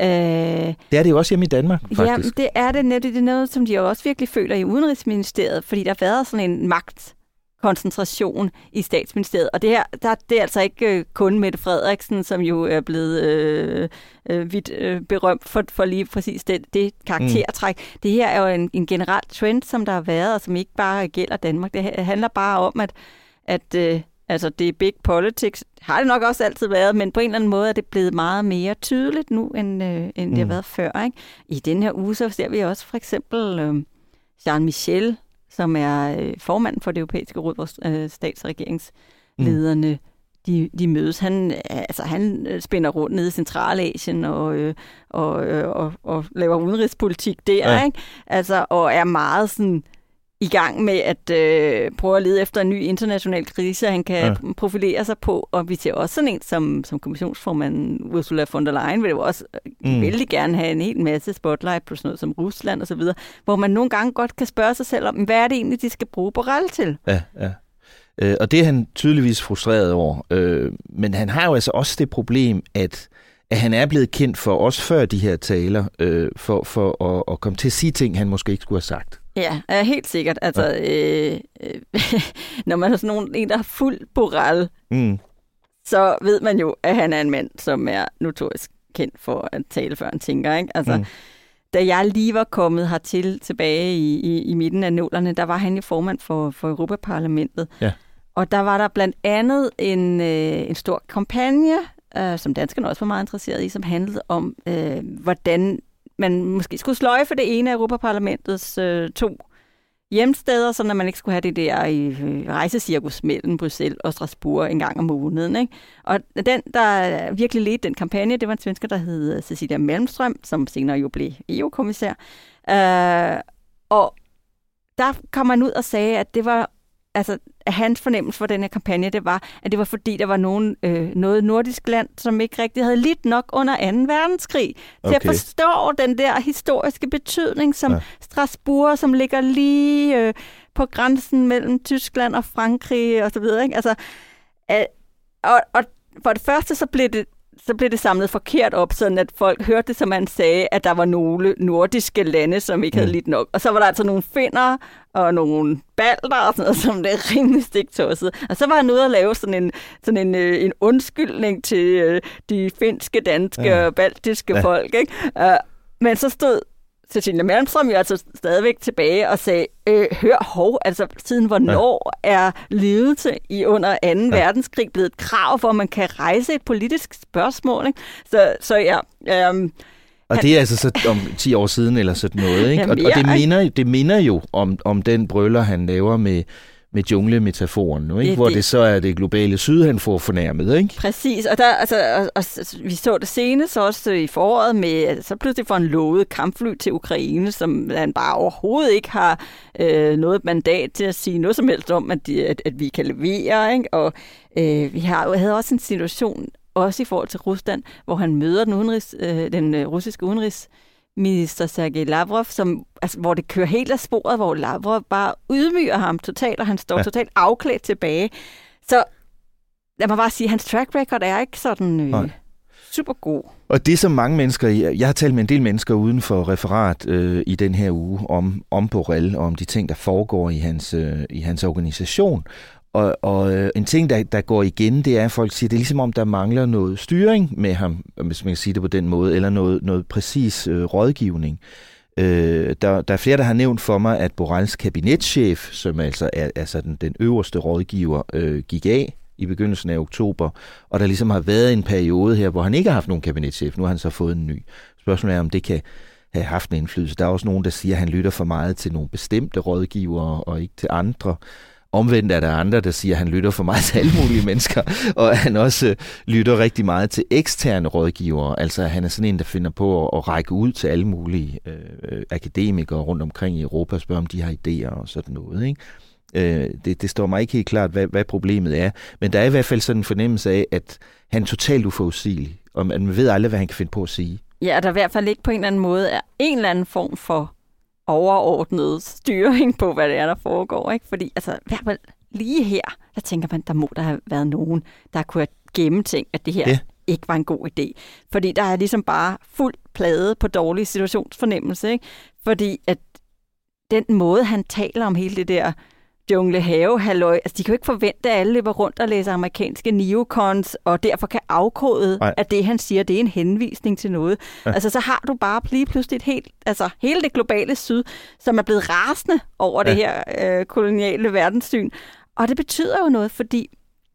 Øh, det er det jo også hjemme i Danmark, faktisk. Ja, det er det. Det er noget, som de jo også virkelig føler i Udenrigsministeriet, fordi der har været sådan en magtkoncentration i Statsministeriet. Og det her, der, det er altså ikke øh, kun Mette Frederiksen, som jo er blevet øh, øh, vidt øh, berømt for, for lige præcis det, det karaktertræk. Mm. Det her er jo en, en generel trend, som der har været, og som ikke bare gælder Danmark. Det handler bare om, at, at øh, altså, det er big politics. Har det nok også altid været, men på en eller anden måde er det blevet meget mere tydeligt nu, end, øh, end mm. det har været før. Ikke? I den her uge, så ser vi også for eksempel øh, Jean Michel, som er øh, formanden for det europæiske råd, hvor øh, stats- og regeringslederne, mm. de, de mødes. Han, altså, han spænder rundt nede i Centralasien og, øh, og, øh, og, og laver udenrigspolitik der, ja. Ikke? Altså, og er meget sådan i gang med at øh, prøve at lede efter en ny international krise, han kan ja. profilere sig på. Og vi ser også sådan en som, som kommissionsformand Ursula von der Leyen, vil jo også mm. vældig gerne have en hel masse spotlight på sådan noget som Rusland og så videre, hvor man nogle gange godt kan spørge sig selv om, hvad er det egentlig, de skal bruge Borrell til? Ja, ja. Øh, og det er han tydeligvis frustreret over. Øh, men han har jo altså også det problem, at at han er blevet kendt for, også før de her taler, øh, for, for at, at komme til at sige ting, han måske ikke skulle have sagt. Ja, er helt sikkert. Altså, ja. øh, øh, når man er sådan nogen, en, der har fuld Borrell, mm. så ved man jo, at han er en mand, som er notorisk kendt for at tale før han tænker, ikke? Altså, mm. da jeg lige var kommet hertil tilbage i, i, i midten af nullerne, der var han jo formand for, for Europaparlamentet. Ja. Og der var der blandt andet en, øh, en stor kampagne, øh, som danskerne også var meget interesseret i, som handlede om, øh, hvordan man måske skulle sløjfe det ene af Europaparlamentets øh, to hjemsteder, så når man ikke skulle have det der i øh, rejsecirkus mellem Bruxelles og Strasbourg en gang om måneden. Ikke? Og den, der virkelig ledte den kampagne, det var en svensker, der hed Cecilia Malmström, som senere jo blev E U-kommissær. Øh, og der kom man ud og sagde, at det var altså, at hans fornemmelse for den her kampagne, det var, at det var fordi, der var nogen, øh, noget nordisk land, som ikke rigtig havde lidt nok under anden verdenskrig, okay. til at forstå den der historiske betydning, som ja. Strasbourg, som ligger lige øh, på grænsen mellem Tyskland og Frankrig og så videre. Ikke? Altså, øh, og, og for det første, så blev det så blev det samlet forkert op, sådan at folk hørte det, som man sagde, at der var nogle nordiske lande, som ikke havde lidt nok. Og så var der altså nogle finner og nogle balter og sådan noget, som det er rimelig stiktosset. Og så var han ude at lave sådan en, sådan en, øh, en undskyldning til øh, de finske, danske ja. og baltiske ja. folk. Ikke? Uh, men så stod Cecilia Malmström jo altså stadigvæk tilbage og sagde, øh, hør hov, altså siden hvornår ja. er ledelse i under anden ja. verdenskrig blevet et krav for, at man kan rejse et politisk spørgsmål. Ikke? Så, så ja... Um, og han, det er altså så om ti år siden eller sådan noget, ikke? Ja, mere, og, og det, minder, det minder jo om, om den brøller, han laver med... med junglemetaforen nu, ikke? Det, hvor det. det så er det globale syd, han får fornærmet, ikke? Præcis, og, der, altså, og, og vi så det senest også i foråret med, så pludselig får han lovet kampfly til Ukraine, som han bare overhovedet ikke har øh, noget mandat til at sige noget som helst om, at, de, at, at vi kan levere, ikke? Og øh, vi har, havde også en situation, også i forhold til Rusland, hvor han møder den, udenrigs, øh, den øh, russiske udenrigs minister Sergej Lavrov, som, altså, hvor det kører helt af sporet, hvor Lavrov bare ydmyger ham totalt, og han står ja. totalt afklædt tilbage. Så lad mig bare sige, at hans track record er ikke sådan øh, super god. Og det som mange mennesker, jeg har talt med en del mennesker uden for referat øh, i den her uge om, om Borrell, og om de ting, der foregår i hans, øh, i hans organisation. Og, og øh, en ting, der, der går igen, det er, at folk siger, det er ligesom om, der mangler noget styring med ham, hvis man kan sige det på den måde, eller noget, noget præcis øh, rådgivning. Øh, der, der er flere, der har nævnt for mig, at Borrells kabinetschef, som altså er altså den, den øverste rådgiver, øh, gik af i begyndelsen af oktober, og der ligesom har været en periode her, hvor han ikke har haft nogen kabinetschef. Nu har han så fået en ny. Spørgsmålet er, om det kan have haft en indflydelse. Der er også nogen, der siger, at han lytter for meget til nogle bestemte rådgivere, og ikke til andre. Omvendt er der andre, der siger, at han lytter for meget til alle mulige mennesker, og han også lytter rigtig meget til eksterne rådgivere. Altså han er sådan en, der finder på at, at række ud til alle mulige øh, akademikere rundt omkring i Europa og spørge, om de har idéer og sådan noget. Ikke? Øh, det, det står mig ikke helt klart, hvad, hvad problemet er, men der er i hvert fald sådan en fornemmelse af, at han er totalt uforudsigelig, og man ved aldrig, hvad han kan finde på at sige. Ja, der i hvert fald ikke på en eller anden måde er en eller anden form for overordnet styring på, hvad det er, der foregår. Ikke? Fordi altså, i hvert fald lige her, der tænker man, der må der have været nogen, der kunne have gennemtænkt, at det her ja. ikke var en god idé. Fordi der er ligesom bare fuld plade på dårlig situationsfornemmelse. Ikke? Fordi at den måde, han taler om hele det der junglehave, halløj, altså de kan jo ikke forvente, at alle løber rundt og læser amerikanske neocons, og derfor kan afkode, Nej. at det, han siger, det er en henvisning til noget. Ja. Altså, så har du bare lige pludselig et helt, altså hele det globale syd, som er blevet rasende over ja. det her øh, koloniale verdenssyn. Og det betyder jo noget, fordi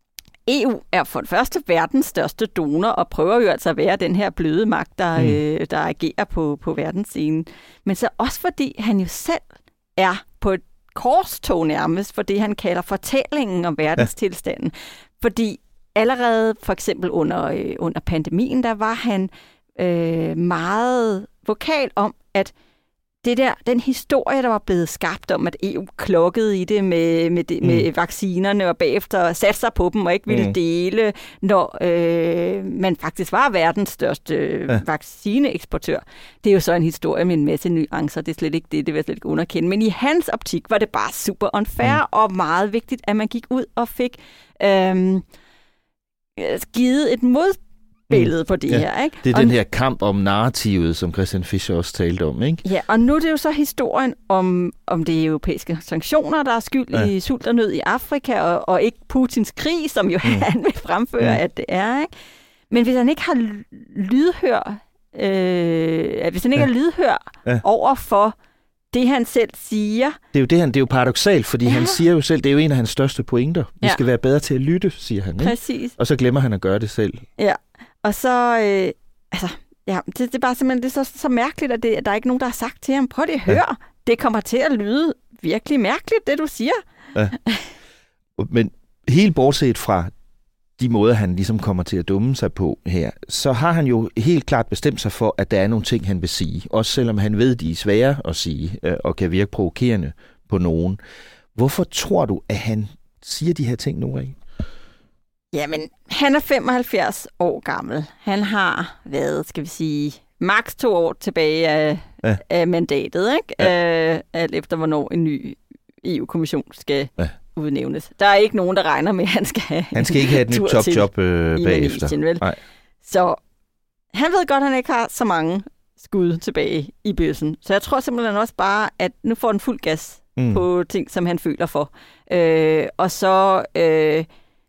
E U er for det første verdens største donor, og prøver jo altså at være den her bløde magt, der, mm. øh, der agerer på, på verdensscenen. Men så også fordi han jo selv er på et korstog nærmest for det, han kalder fortællingen om verdenstilstanden. Ja. Fordi allerede for eksempel under, øh, under pandemien, der var han øh, meget vokal om, at det der, den historie, der var blevet skabt om, at E U klokkede i det med, med, det, mm. med vaccinerne, og bagefter satte sig på dem og ikke ville mm. dele, når øh, man faktisk var verdens største ja. vaccineeksportør. Det er jo så en historie med en masse nuancer, det er slet ikke det, det vil jeg slet ikke underkende. Men i hans optik var det bare super unfair mm. og meget vigtigt, at man gik ud og fik øh, givet et mod billede mm. på det ja. her. Ikke? Det er og den her kamp om narrativet, som Christian Fischer også talte om, ikke? Ja, og nu er det jo så historien om, om de europæiske sanktioner, der er skyld ja. i sult og nød i Afrika, og, og ikke Putins krig, som jo mm. han vil fremføre, mm. at det er. Ikke? Men hvis han ikke har lydhør, øh, hvis han ikke ja. har lydhør ja. over for det, han selv siger. Det er jo det, han, det er jo paradoksalt, fordi ja. han siger jo selv, det er jo en af hans største pointer. Vi ja. skal være bedre til at lytte, siger han. Ikke? Præcis. Og så glemmer han at gøre det selv. Ja, og så, øh, altså, ja, det, det er bare simpelthen det er så, så mærkeligt, at, det, at der er ikke nogen, der har sagt til ham, prøv lige at høre, ja. det kommer til at lyde virkelig mærkeligt, det du siger. Ja. Men helt bortset fra de måder, han ligesom kommer til at dumme sig på her, så har han jo helt klart bestemt sig for, at der er nogle ting, han vil sige. Også selvom han ved, de er svære at sige, øh, og kan virke provokerende på nogen. Hvorfor tror du, at han siger de her ting nu, ikke? Jamen, han er femoghalvfjerds år gammel. Han har været, skal vi sige, maks to år tilbage af, ja. af mandatet, ikke? Ja. Øh, alt efter, hvornår en ny E U-kommission skal ja. udnævnes. Der er ikke nogen, der regner med, at han skal have Han skal ikke have et nyt topjob øh, bagefter. Vel? Nej. Så han ved godt, at han ikke har så mange skud tilbage i bøssen. Så jeg tror simpelthen også bare, at nu får den fuld gas mm. på ting, som han føler for. Øh, og så øh,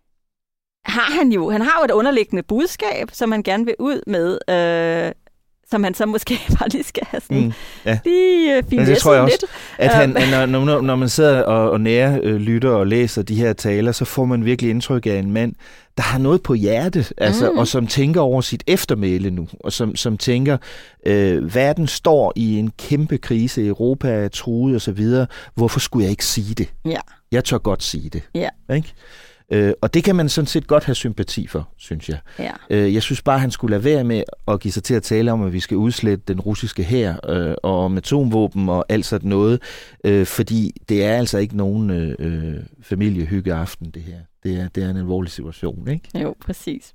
har han jo, han har jo et underliggende budskab, som han gerne vil ud med, øh, som han så måske bare lige skal have sådan, mm, ja. lige uh, finesse lidt. Det tror jeg også, at han, når, når, når man sidder og, og nære øh, lytter og læser de her taler, så får man virkelig indtryk af en mand, der har noget på hjertet, altså, mm. og som tænker over sit eftermæle nu, og som, som tænker, øh, verden står i en kæmpe krise, Europa er truet og så videre, hvorfor skulle jeg ikke sige det? Ja. Jeg tør godt sige det. Ja. Ikke? Øh, og det kan man sådan set godt have sympati for, synes jeg. Ja. Øh, jeg synes bare, han skulle lade være med at give sig til at tale om, at vi skal udslette den russiske hær øh, og om atomvåben og alt sådan noget, øh, fordi det er altså ikke nogen øh, familiehyggeaften, det her. Det er, det er en alvorlig situation, ikke? Jo, præcis.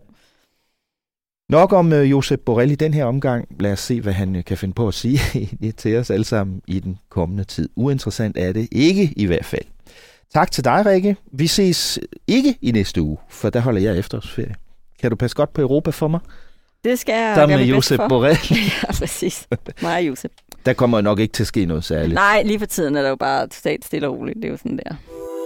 Nok om øh, Josep Borrell i den her omgang. Lad os se, hvad han øh, kan finde på at sige til os alle sammen i den kommende tid. Uinteressant er det ikke i hvert fald. Tak til dig, Rikke. Vi ses ikke i næste uge, for der holder jeg efterårsferie. Kan du passe godt på Europa for mig? Det skal jeg. Sammen med Josep Borrell. Ja, præcis. Mig og Josep. Der kommer nok ikke til at ske noget særligt. Nej, lige for tiden er der jo bare totalt stille og roligt. Det er jo sådan der.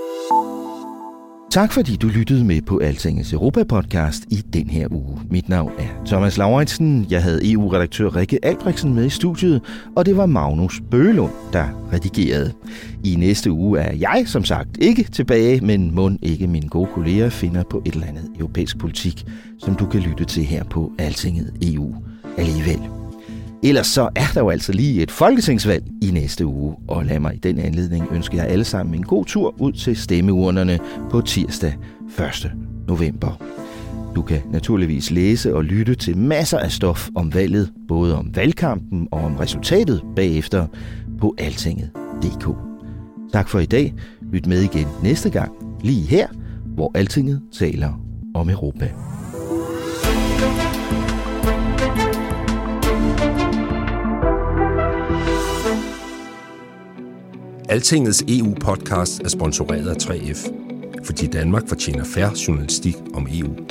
Tak fordi du lyttede med på Altingets Europa-podcast i den her uge. Mit navn er Thomas Lauritsen. Jeg havde E U-redaktør Rikke Albrechtsen med i studiet, og det var Magnus Bøgelund, der redigerede. I næste uge er jeg, som sagt, ikke tilbage, men mon ikke mine gode kolleger finder på et eller andet europæisk politik, som du kan lytte til her på Altinget E U alligevel. Ellers så er der jo altså lige et folketingsvalg i næste uge, og lad mig i den anledning ønske jer alle sammen en god tur ud til stemmeurnerne på tirsdag første november. Du kan naturligvis læse og lytte til masser af stof om valget, både om valgkampen og om resultatet bagefter på altinget punktum d k. Tak for i dag. Lyt med igen næste gang, lige her, hvor Altinget taler om Europa. Altingets E U-podcast er sponsoreret af tre F, fordi Danmark fortjener fair journalistik om E U.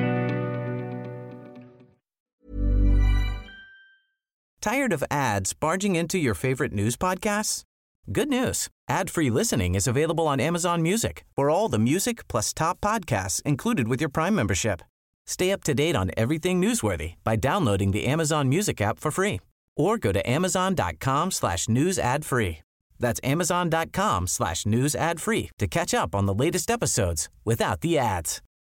Tired of ads barging into your favorite news podcasts? Good news. Ad-free listening is available on Amazon Music for all the music plus top podcasts included with your Prime membership. Stay up to date on everything newsworthy by downloading the Amazon Music app for free or go to amazon.com slash news ad free. That's amazon.com slash news ad free to catch up on the latest episodes without the ads.